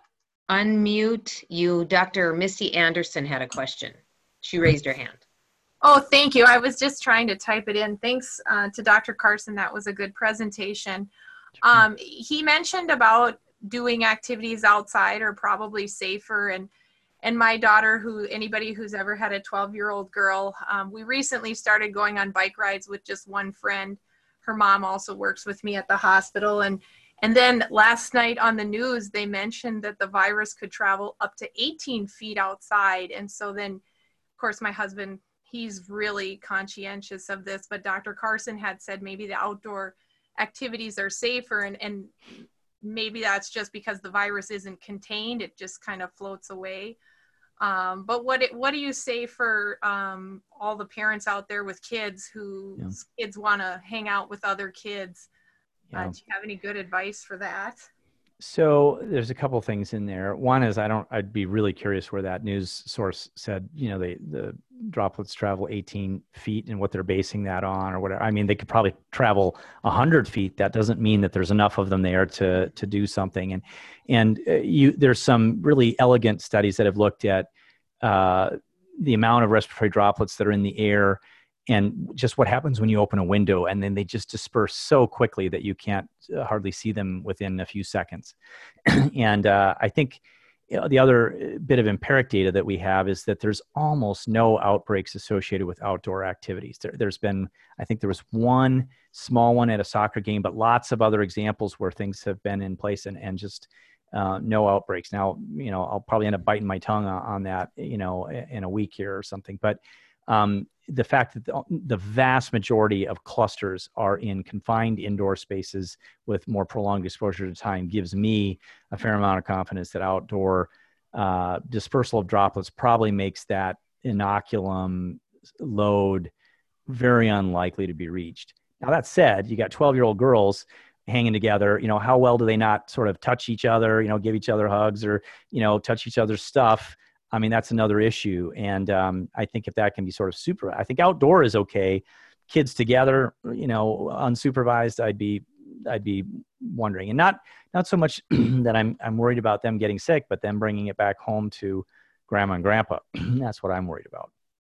unmute you. Dr. Missy Anderson had a question. She raised her hand. Oh, thank you. I was just trying to type it in. Thanks to Dr. Carson. That was a good presentation. He mentioned about doing activities outside are probably safer. And my daughter, anybody who's ever had a 12-year-old girl, we recently started going on bike rides with just one friend. Her mom also works with me at the hospital. And then last night on the news, they mentioned that the virus could travel up to 18 feet outside. And so then, of course, my husband, he's really conscientious of this, but Dr. Carson had said maybe the outdoor activities are safer, and maybe that's just because the virus isn't contained, it just kind of floats away. But what do you say for all the parents out there with kids whose kids want to hang out with other kids? Do you have any good advice for that? So there's a couple things in there. One is I'd be really curious where that news source said, you know, the droplets travel 18 feet and what they're basing that on or whatever. I mean, they could probably travel 100 feet. That doesn't mean that there's enough of them there to do something. And there's some really elegant studies that have looked at the amount of respiratory droplets that are in the air and just what happens when you open a window, and then they just disperse so quickly that you can't hardly see them within a few seconds. And I think the other bit of empiric data that we have is that there's almost no outbreaks associated with outdoor activities. There's been, I think there was one small one at a soccer game, but lots of other examples where things have been in place and just no outbreaks. Now, you know, I'll probably end up biting my tongue on that, you know, in a week here or something, but the fact that the vast majority of clusters are in confined indoor spaces with more prolonged exposure to time gives me a fair amount of confidence that outdoor dispersal of droplets probably makes that inoculum load very unlikely to be reached. Now, that said, you got 12-year-old girls hanging together, you know, how well do they not sort of touch each other, you know, give each other hugs or, you know, touch each other's stuff? I mean, that's another issue. And I think if that can be sort of I think outdoor is okay. Kids together, you know, unsupervised, I'd be wondering. And not so much that I'm worried about them getting sick, but them bringing it back home to grandma and grandpa. That's what I'm worried about.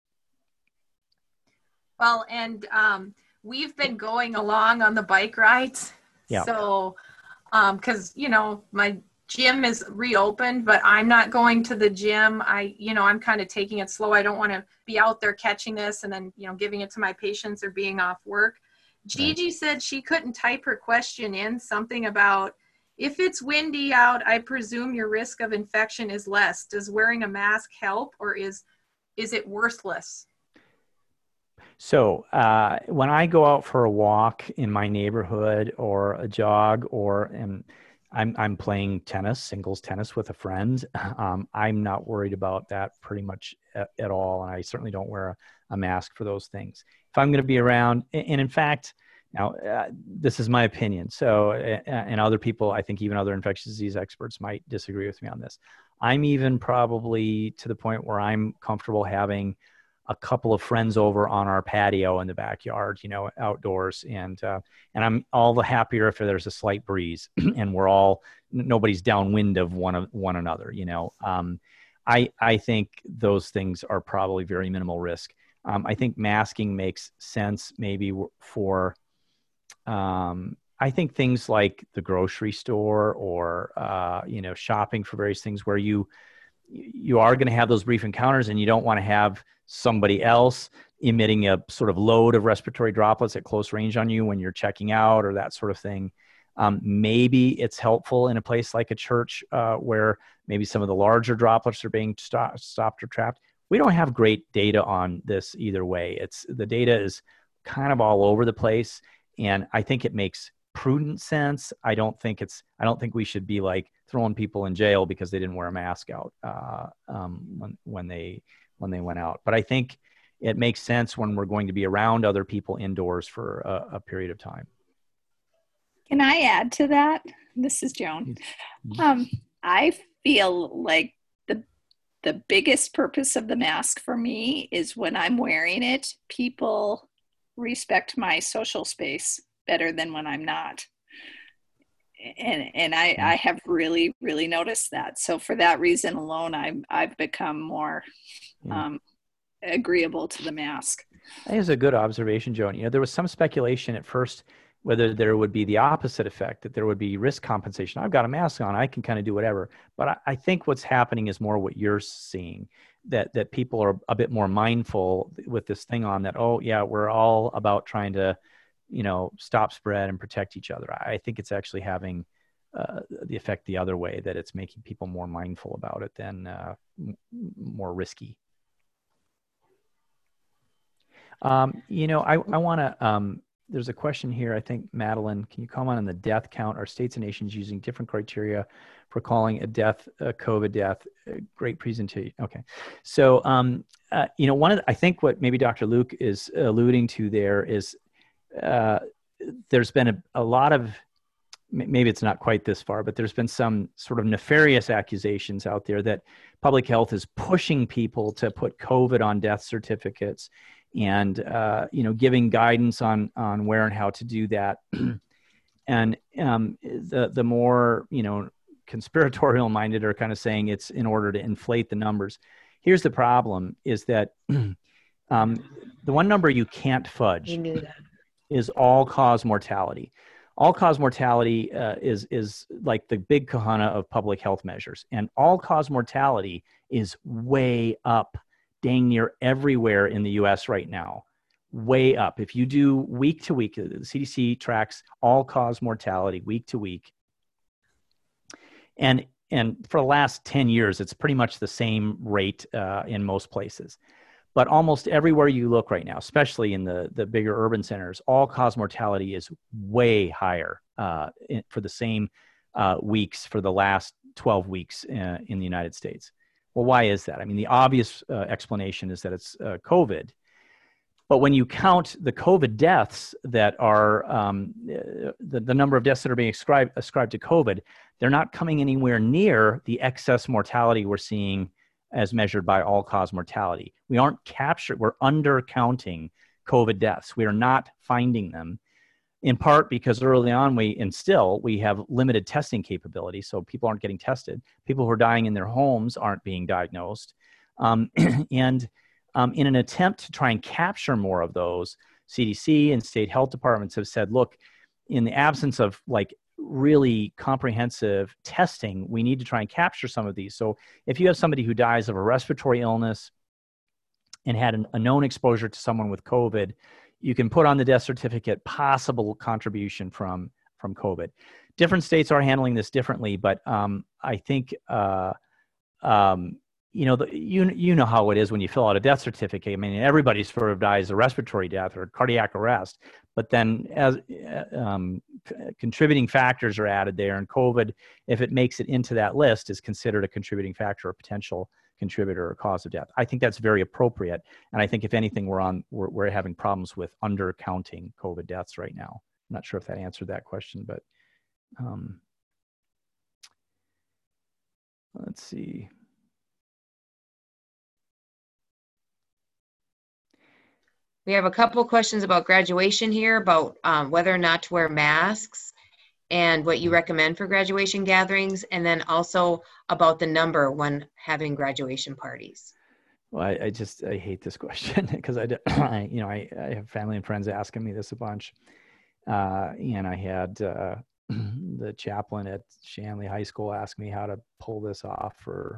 Well, and we've been going along on the bike rides. Yeah. So, because, you know, my gym is reopened, but I'm not going to the gym. I'm kind of taking it slow. I don't want to be out there catching this and then, you know, giving it to my patients or being off work. Gigi said she couldn't type her question in, something about, if it's windy out, I presume your risk of infection is less. Does wearing a mask help, or is it worthless? So when I go out for a walk in my neighborhood or a jog, or I'm playing tennis, singles tennis with a friend, I'm not worried about that pretty much at all. And I certainly don't wear a mask for those things. If I'm going to be around, and in fact, now this is my opinion. So, and other people, I think even other infectious disease experts might disagree with me on this. I'm even probably to the point where I'm comfortable having a couple of friends over on our patio in the backyard, you know, outdoors. And I'm all the happier if there's a slight breeze and nobody's downwind of one another, you know. I think those things are probably very minimal risk. I think masking makes sense maybe for, I think things like the grocery store or, shopping for various things where you are going to have those brief encounters and you don't want to have somebody else emitting a sort of load of respiratory droplets at close range on you when you're checking out or that sort of thing. Maybe it's helpful in a place like a church where maybe some of the larger droplets are being stopped or trapped. We don't have great data on this either way. The data is kind of all over the place, and I think it makes prudent sense. I don't think we should be like throwing people in jail because they didn't wear a mask out when they went out. But I think it makes sense when we're going to be around other people indoors for a period of time. Can I add to that? This is Joan. I feel like the biggest purpose of the mask for me is when I'm wearing it, people respect my social space better than when I'm not. And I have really, really noticed that. So for that reason alone, I've become more agreeable to the mask. That is a good observation, Joan. There was some speculation at first whether there would be the opposite effect, that there would be risk compensation. I've got a mask on, I can kind of do whatever. But I think what's happening is more what you're seeing, that people are a bit more mindful with this thing on that, oh yeah, we're all about trying to, stop spread and protect each other. I think it's actually having the effect the other way, that it's making people more mindful about it than more risky. I want to, there's a question here. I think, Madeline, can you comment on the death count? Are states and nations using different criteria for calling a death a COVID death? Great presentation. Okay. So, I think what maybe Dr. Luke is alluding to there is there's been a lot of, maybe it's not quite this far, but there's been some sort of nefarious accusations out there that public health is pushing people to put COVID on death certificates and, giving guidance on where and how to do that. And the more, conspiratorial minded are kind of saying it's in order to inflate the numbers. Here's the problem is that the one number you can't fudge is all-cause mortality. All-cause mortality is like the big kahuna of public health measures. And all-cause mortality is way up, dang near everywhere in the US right now, way up. If you do week to week, the CDC tracks all-cause mortality week to week. And for the last 10 years, it's pretty much the same rate in most places. But almost everywhere you look right now, especially in the bigger urban centers, all-cause mortality is way higher for the same weeks for the last 12 weeks in the United States. Well, why is that? I mean, the obvious explanation is that it's COVID. But when you count the COVID deaths that are, the number of deaths that are being ascribed to COVID, they're not coming anywhere near the excess mortality we're seeing as measured by all-cause mortality. We're undercounting COVID deaths. We are not finding them, in part because early on we have limited testing capability, so people aren't getting tested. People who are dying in their homes aren't being diagnosed. And in an attempt to try and capture more of those, CDC and state health departments have said, look, in the absence of really comprehensive testing, we need to try and capture some of these. So if you have somebody who dies of a respiratory illness and had a known exposure to someone with COVID, you can put on the death certificate possible contribution from COVID. Different states are handling this differently, but I think you know how it is when you fill out a death certificate. I mean, everybody sort of dies a respiratory death or cardiac arrest, but then as contributing factors are added there, and COVID, if it makes it into that list, is considered a contributing factor or potential contributor or cause of death. I think that's very appropriate, and I think if anything, we're having problems with undercounting COVID deaths right now. I'm not sure if that answered that question, but let's see. We have a couple questions about graduation here, about whether or not to wear masks. and what you recommend for graduation gatherings, and then also about the number when having graduation parties? Well, I hate this question because I have family and friends asking me this a bunch. And I had the chaplain at Shanley High School ask me how to pull this off.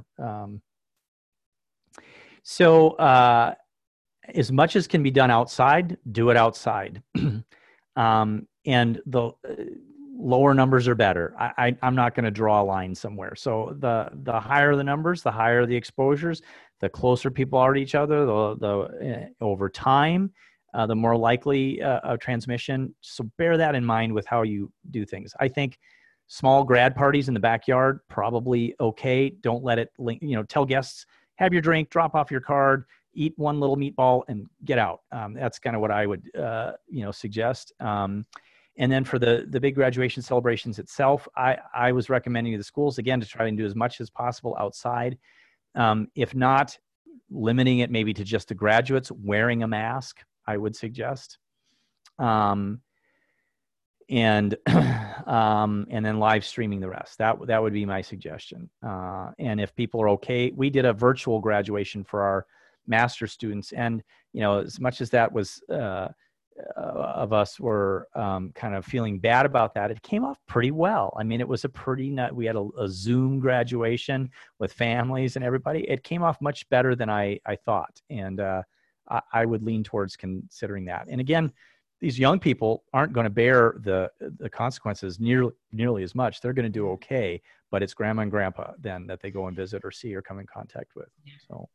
As much as can be done outside, do it outside. And the lower numbers are better. I'm not going to draw a line somewhere. So the higher the numbers, the higher the exposures, the closer people are to each other, over time, the more likely of transmission. So bear that in mind with how you do things. I think small grad parties in the backyard, probably okay. Don't let it link, tell guests, have your drink, drop off your card, eat one little meatball and get out. That's kind of what I would, suggest. And then for the big graduation celebrations itself, I was recommending to the schools, again, to try and do as much as possible outside. If not, limiting it maybe to just the graduates wearing a mask, I would suggest. And then live streaming the rest. That would be my suggestion. And if people are okay, we did a virtual graduation for our master students. And, as much as that was, of us were kind of feeling bad about that, it came off pretty well. I mean, it was we had a Zoom graduation with families and everybody. It came off much better than I thought. And I would lean towards considering that. And again, these young people aren't going to bear the consequences nearly as much. They're going to do okay, but it's grandma and grandpa then that they go and visit or see or come in contact with. So.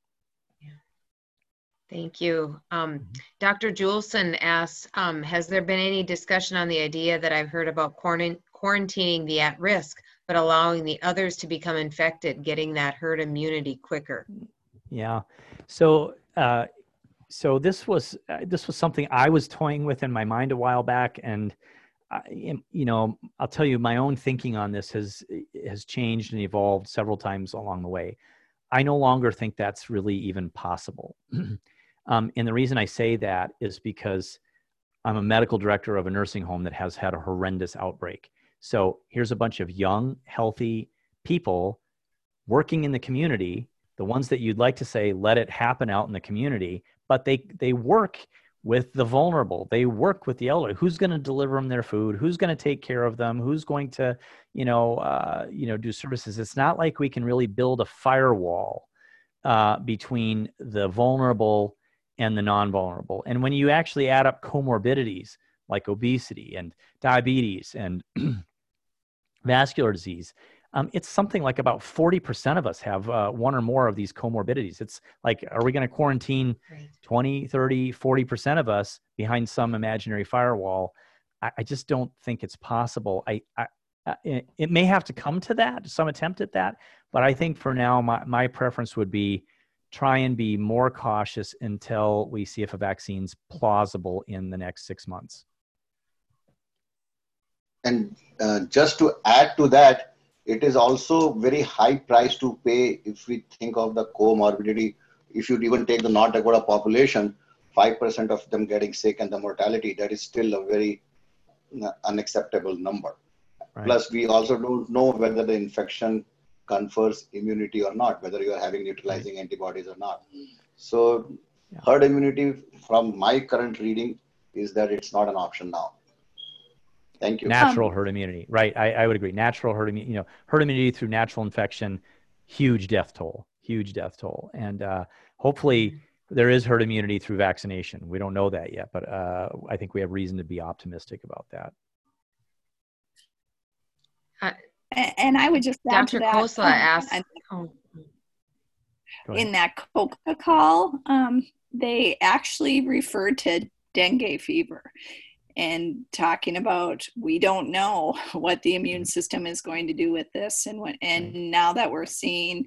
Thank you. Dr. Juleson asks, has there been any discussion on the idea that I've heard about quarantining the at-risk, but allowing the others to become infected, getting that herd immunity quicker? Yeah. So this was something I was toying with in my mind a while back, and I'll tell you, my own thinking on this has changed and evolved several times along the way. I no longer think that's really even possible. And the reason I say that is because I'm a medical director of a nursing home that has had a horrendous outbreak. So here's a bunch of young, healthy people working in the community, the ones that you'd like to say, let it happen out in the community, but they work with the vulnerable. They work with the elderly. Who's going to deliver them their food? Who's going to take care of them? Who's going to, do services? It's not like we can really build a firewall between the vulnerable and the non-vulnerable. And when you actually add up comorbidities like obesity and diabetes and vascular disease, it's something like about 40% of us have one or more of these comorbidities. It's like, are we going to quarantine 20, 30, 40% of us behind some imaginary firewall? I just don't think it's possible. It may have to come to that, some attempt at that, but I think for now, my preference would be try and be more cautious until we see if a vaccine's plausible in the next 6 months. And just to add to that, it is also very high price to pay if we think of the comorbidity. If you even take the North Dakota population, 5% of them getting sick and the mortality, that is still a very unacceptable number. Right. Plus, we also don't know whether the infection confers immunity or not, whether you are having neutralizing antibodies or not. So herd immunity, from my current reading, is that it's not an option now. Thank you. Natural herd immunity, right? I would agree. Natural herd immunity, herd immunity through natural infection, huge death toll. And hopefully there is herd immunity through vaccination. We don't know that yet, but I think we have reason to be optimistic about that. And I would just add Dr. to that. Khosla asked, in that COCA call, they actually referred to dengue fever and talking about, we don't know what the immune system is going to do with this. And now that we're seeing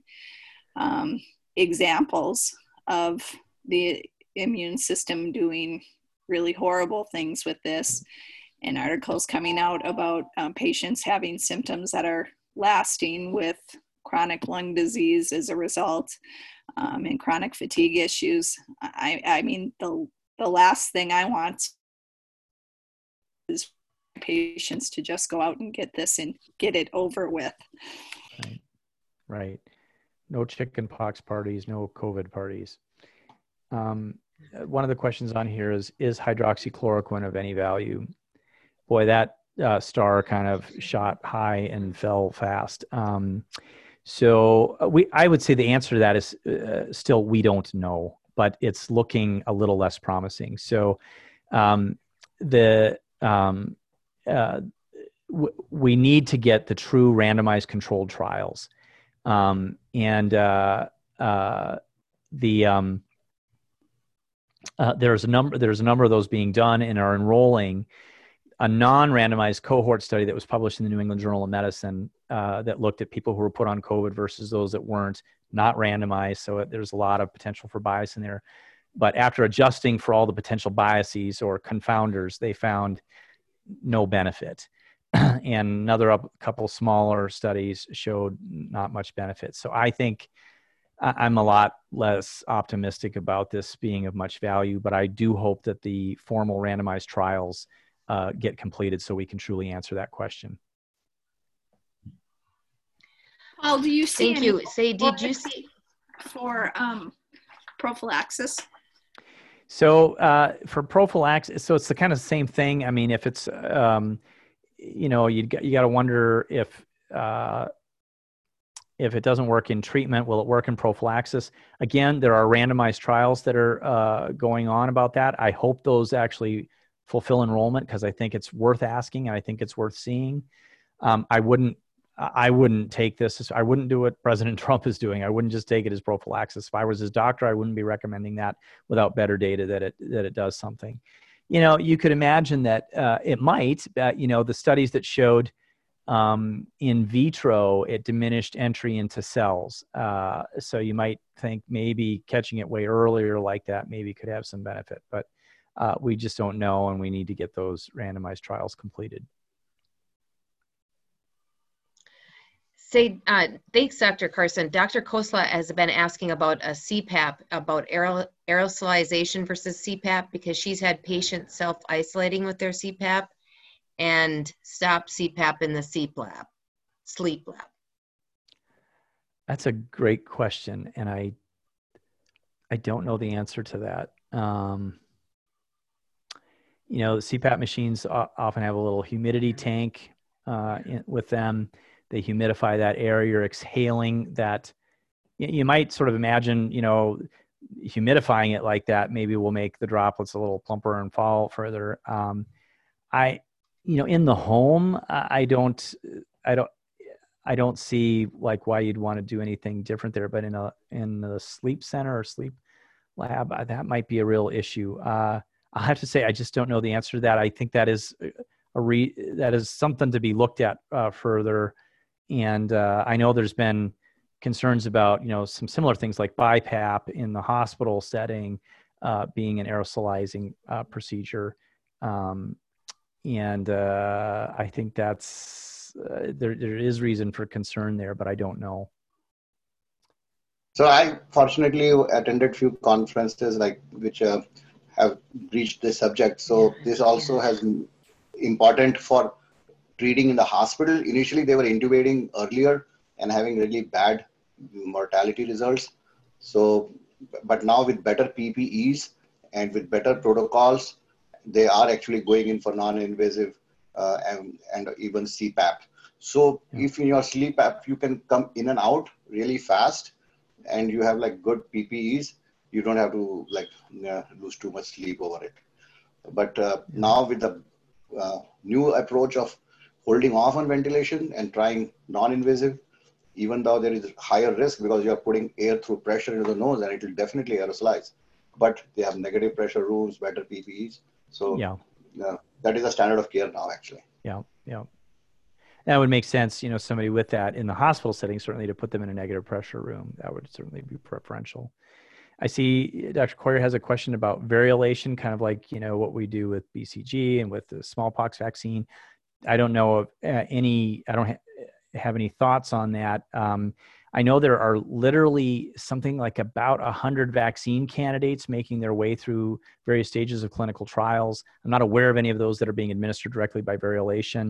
examples of the immune system doing really horrible things with this, and articles coming out about patients having symptoms that are lasting with chronic lung disease as a result, and chronic fatigue issues. I mean, the last thing I want is patients to just go out and get this and get it over with. Right. Right. No chicken pox parties, no COVID parties. One of the questions on here is hydroxychloroquine of any value? Boy, that star kind of shot high and fell fast. So I would say the answer to that is still we don't know, but it's looking a little less promising. So we need to get the true randomized controlled trials. There's a number of those being done and are enrolling. A non-randomized cohort study that was published in the New England Journal of Medicine that looked at people who were put on COVID versus those that weren't, not randomized. So there's a lot of potential for bias in there. But after adjusting for all the potential biases or confounders, they found no benefit. And another couple smaller studies showed not much benefit. So I think I'm a lot less optimistic about this being of much value, but I do hope that the formal randomized trials get completed so we can truly answer that question. Paul, do you see? Thank you. Say, did you see for prophylaxis? So for prophylaxis, so it's the kind of same thing. I mean, if it's you got to wonder if it doesn't work in treatment, will it work in prophylaxis? Again, there are randomized trials that are going on about that. I hope those actually fulfill enrollment because I think it's worth asking and I think it's worth seeing. I wouldn't take this. I wouldn't do what President Trump is doing. I wouldn't just take it as prophylaxis. If I was his doctor, I wouldn't be recommending that without better data that it does something. You could imagine that it might. The studies that showed in vitro, it diminished entry into cells. So you might think maybe catching it way earlier like that maybe could have some benefit, but we just don't know, and we need to get those randomized trials completed. Thanks, Dr. Carson. Dr. Khosla has been asking about a CPAP, about aerosolization versus CPAP, because she's had patients self-isolating with their CPAP and stop CPAP in the sleep lab. That's a great question, and I don't know the answer to that. The CPAP machines often have a little humidity tank with them. They humidify that air. You're exhaling that. You might sort of imagine, humidifying it like that maybe will make the droplets a little plumper and fall further. In the home, I don't see like why you'd want to do anything different there. But in the sleep center or sleep lab, that might be a real issue. I'll have to say I just don't know the answer to that. I think that is that is something to be looked at further. And I know there's been concerns about, some similar things like BiPAP in the hospital setting being an aerosolizing procedure. And I think that's, there is reason for concern there, but I don't know. So I fortunately attended few conferences which have reached this subject. So this also has been important for treating in the hospital. Initially, they were intubating earlier and having really bad mortality results. So, but now with better PPEs and with better protocols, they are actually going in for non-invasive and even CPAP. So if in your sleep app, you can come in and out really fast and you have good PPEs, you don't have to lose too much sleep over it. But now with the new approach of holding off on ventilation and trying non-invasive, even though there is higher risk because you're putting air through pressure into the nose and it will definitely aerosolize. But they have negative pressure rooms, better PPEs. So that is a standard of care now, actually. Yeah. That would make sense, somebody with that in the hospital setting, certainly to put them in a negative pressure room. That would certainly be preferential. I see Dr. Coyer has a question about variolation, kind of like, what we do with BCG and with the smallpox vaccine. I don't know of I don't have any thoughts on that. I know there are literally something like about 100 vaccine candidates making their way through various stages of clinical trials. I'm not aware of any of those that are being administered directly by variolation.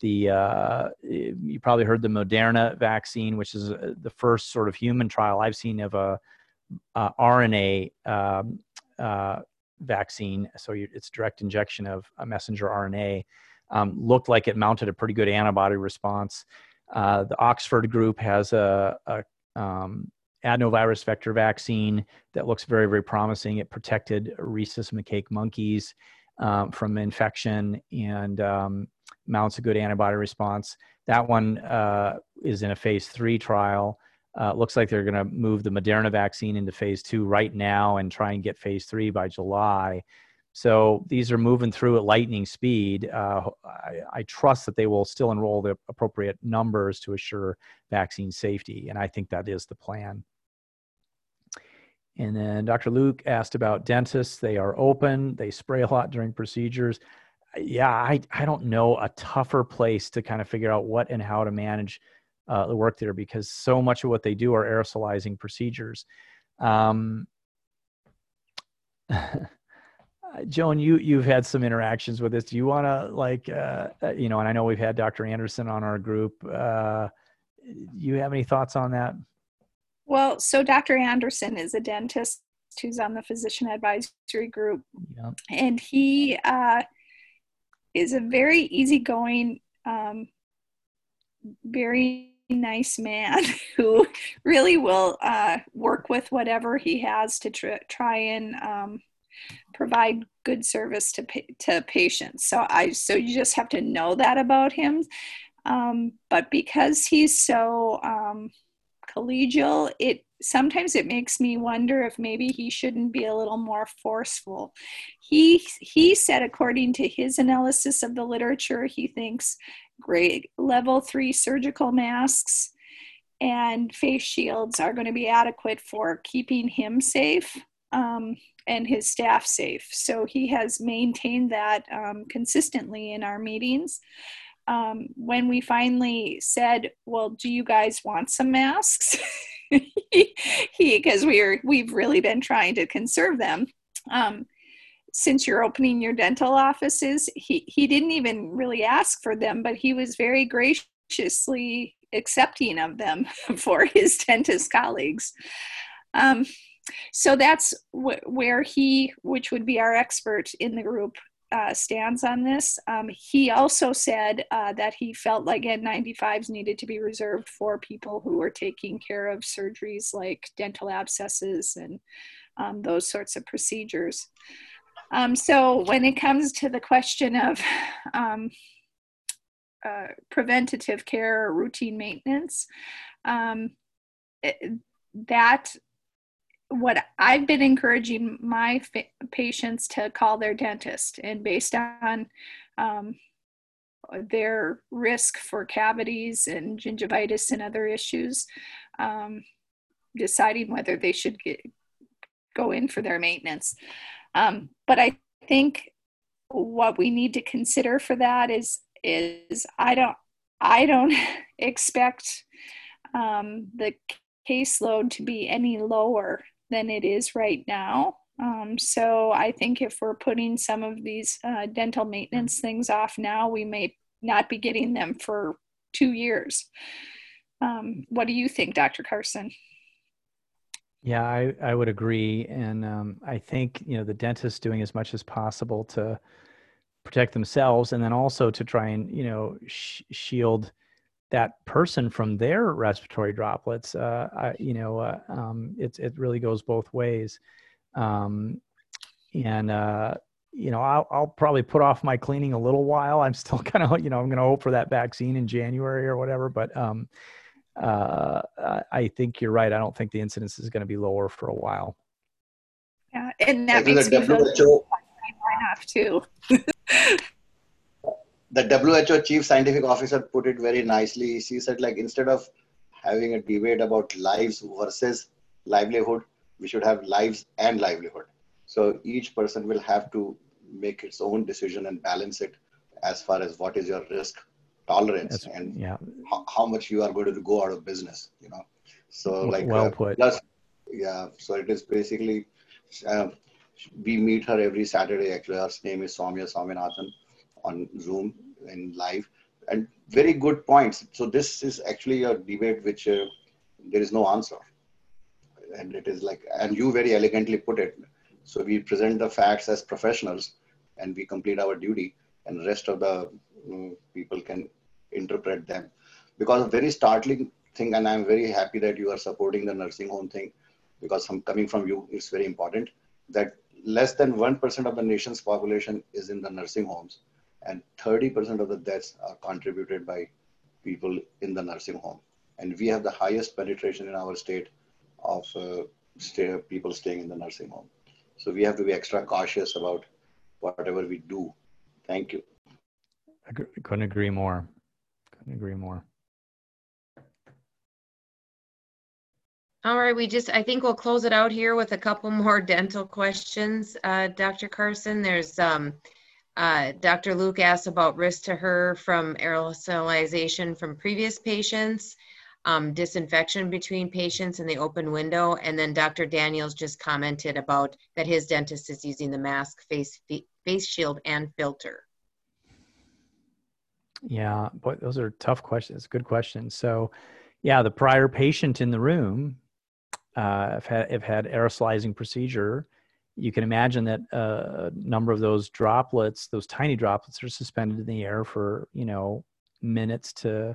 You probably heard the Moderna vaccine, which is the first sort of human trial I've seen of a RNA vaccine. So it's direct injection of a messenger RNA. Looked like it mounted a pretty good antibody response. The Oxford group has a adenovirus vector vaccine that looks very, very promising. It protected rhesus macaque monkeys from infection and mounts a good antibody response. That one is in a phase 3 trial. Looks like they're going to move the Moderna vaccine into phase 2 right now and try and get phase 3 by July. So these are moving through at lightning speed. I trust that they will still enroll the appropriate numbers to assure vaccine safety, and I think that is the plan. And then Dr. Luke asked about dentists. They are open. They spray a lot during procedures. Yeah, I don't know a tougher place to kind of figure out what and how to manage the work there, because so much of what they do are aerosolizing procedures. Joan, you've had some interactions with this. Do you want to and I know we've had Dr. Anderson on our group. You have any thoughts on that? Well, so Dr. Anderson is a dentist who's on the physician advisory group. Yeah. And he is a very easygoing, very nice man who really will work with whatever he has to try and provide good service to patients. So you just have to know that about him. But because he's so collegial, sometimes it makes me wonder if maybe he shouldn't be a little more forceful. He said, according to his analysis of the literature, he thinks grade level 3 surgical masks and face shields are going to be adequate for keeping him safe and his staff safe. So he has maintained that consistently in our meetings. When we finally said, well, do you guys want some masks? Because we've really been trying to conserve them. Since you're opening your dental offices, he didn't even really ask for them, but he was very graciously accepting of them for his dentist colleagues. So that's where he, which would be our expert in the group, stands on this. He also said that he felt like N95s needed to be reserved for people who were taking care of surgeries like dental abscesses and those sorts of procedures. So when it comes to the question of preventative care or routine maintenance, what I've been encouraging my patients to call their dentist, and based on their risk for cavities and gingivitis and other issues, deciding whether they should go in for their maintenance. But I think what we need to consider for that is I don't expect the caseload to be any lower than it is right now. So I think if we're putting some of these dental maintenance things off now, we may not be getting them for 2 years. What do you think, Dr. Carson? Yeah, I would agree. And I think, the dentist doing as much as possible to protect themselves, and then also to try and, shield that person from their respiratory droplets. It really goes both ways. I'll probably put off my cleaning a little while. I'm still kind of, I'm going to hope for that vaccine in January or whatever. But I think you're right. I don't think the incidence is going to be lower for a while. Yeah, and that makes me feel enough too. The WHO chief scientific officer put it very nicely. She said, instead of having a debate about lives versus livelihood, we should have lives and livelihood. So each person will have to make its own decision and balance it as far as what is your risk tolerance and how much you are going to go out of business. So like, well put. plus, yeah, so it is basically, we meet her every Saturday. Actually, her name is Soumya Swaminathan on Zoom in live, and very good points. So this is actually a debate which there is no answer. And it is like, and you very elegantly put it. So we present the facts as professionals and we complete our duty, and the rest of the people can interpret them. Because a very startling thing, and I'm very happy that you are supporting the nursing home thing, because coming from you, it's very important that less than 1% of the nation's population is in the nursing homes, and 30% of the deaths are contributed by people in the nursing home. And we have the highest penetration in our state of people staying in the nursing home. So we have to be extra cautious about whatever we do. Thank you. I couldn't agree more. Couldn't agree more. All right, I think we'll close it out here with a couple more dental questions. Dr. Carson, there's Dr. Luke asked about risk to her from aerosolization from previous patients, disinfection between patients in the open window, and then Dr. Daniels just commented about that his dentist is using the mask, face shield, and filter. Yeah, but those are tough questions. Good questions. So, yeah, the prior patient in the room, have had aerosolizing procedure. You can imagine that a number of those droplets, those tiny droplets, are suspended in the air for, minutes to,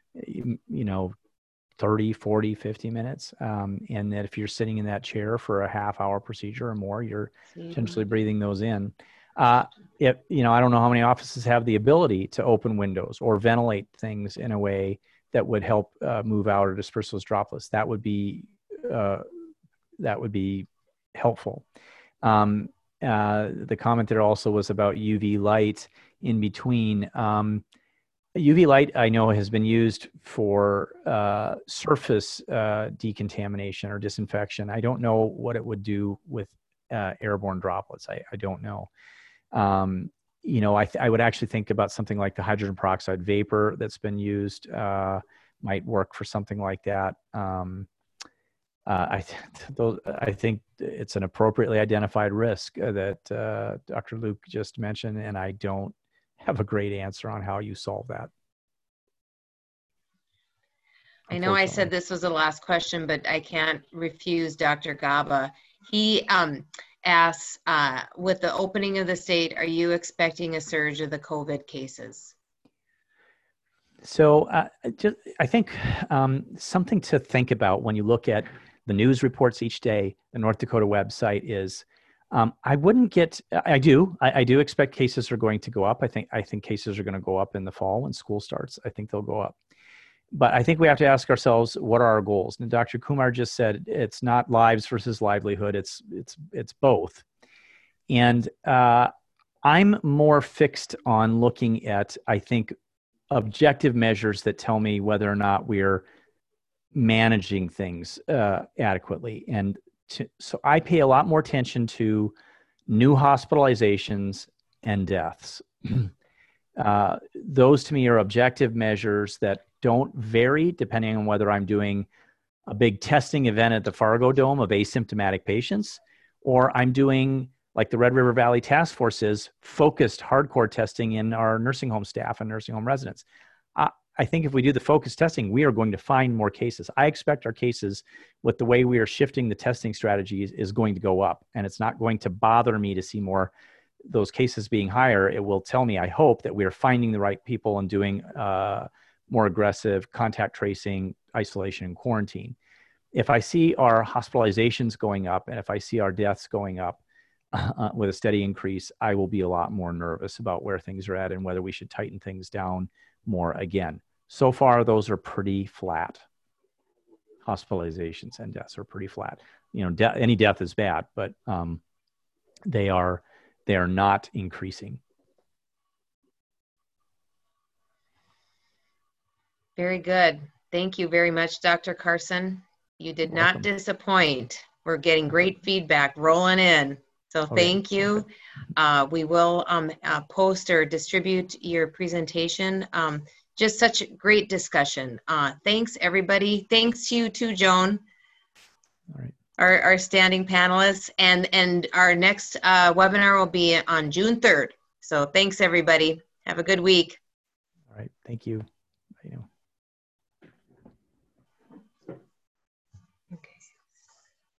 30, 40, 50 minutes. And that if you're sitting in that chair for a half-hour procedure or more, you're potentially breathing those in. I don't know how many offices have the ability to open windows or ventilate things in a way that would help move out or disperse those droplets. That would be helpful. The comment there also was about UV light in between. UV light, I know, has been used for surface decontamination or disinfection. I don't know what it would do with airborne droplets. I don't know. I would actually think about something like the hydrogen peroxide vapor that's been used might work for something like that. I think it's an appropriately identified risk that Dr. Luke just mentioned, and I don't have a great answer on how you solve that. I know I said this was the last question, but I can't refuse Dr. Gaba. He asks, with the opening of the state, are you expecting a surge of the COVID cases? So I think something to think about when you look at the news reports each day, the North Dakota website is, I do expect cases are going to go up. I think cases are going to go up in the fall when school starts. I think they'll go up. But I think we have to ask ourselves, what are our goals? And Dr. Kumar just said, it's not lives versus livelihood. It's both. And I'm more fixed on looking at, I think, objective measures that tell me whether or not we're managing things adequately. And so I pay a lot more attention to new hospitalizations and deaths. Those to me are objective measures that don't vary depending on whether I'm doing a big testing event at the Fargo Dome of asymptomatic patients, or I'm doing, like the Red River Valley Task Force is, focused hardcore testing in our nursing home staff and nursing home residents. I think if we do the focused testing, we are going to find more cases. I expect our cases, with the way we are shifting the testing strategies, is going to go up. And it's not going to bother me to see those cases being higher. It will tell me, I hope, that we are finding the right people and doing more aggressive contact tracing, isolation, and quarantine. If I see our hospitalizations going up and if I see our deaths going up with a steady increase, I will be a lot more nervous about where things are at and whether we should tighten things down more again. So far, those are pretty flat. Hospitalizations and deaths are pretty flat. Any death is bad, but they are not increasing. Very good. Thank you very much, Dr. Carson. You did not disappoint. We're getting great feedback rolling in. So thank you. We will post or distribute your presentation just such a great discussion. Thanks, everybody. Thanks you too, Joan. All right. Our standing panelists, and our next webinar will be on June 3rd. So thanks, everybody. Have a good week. All right. Thank you. Bye now.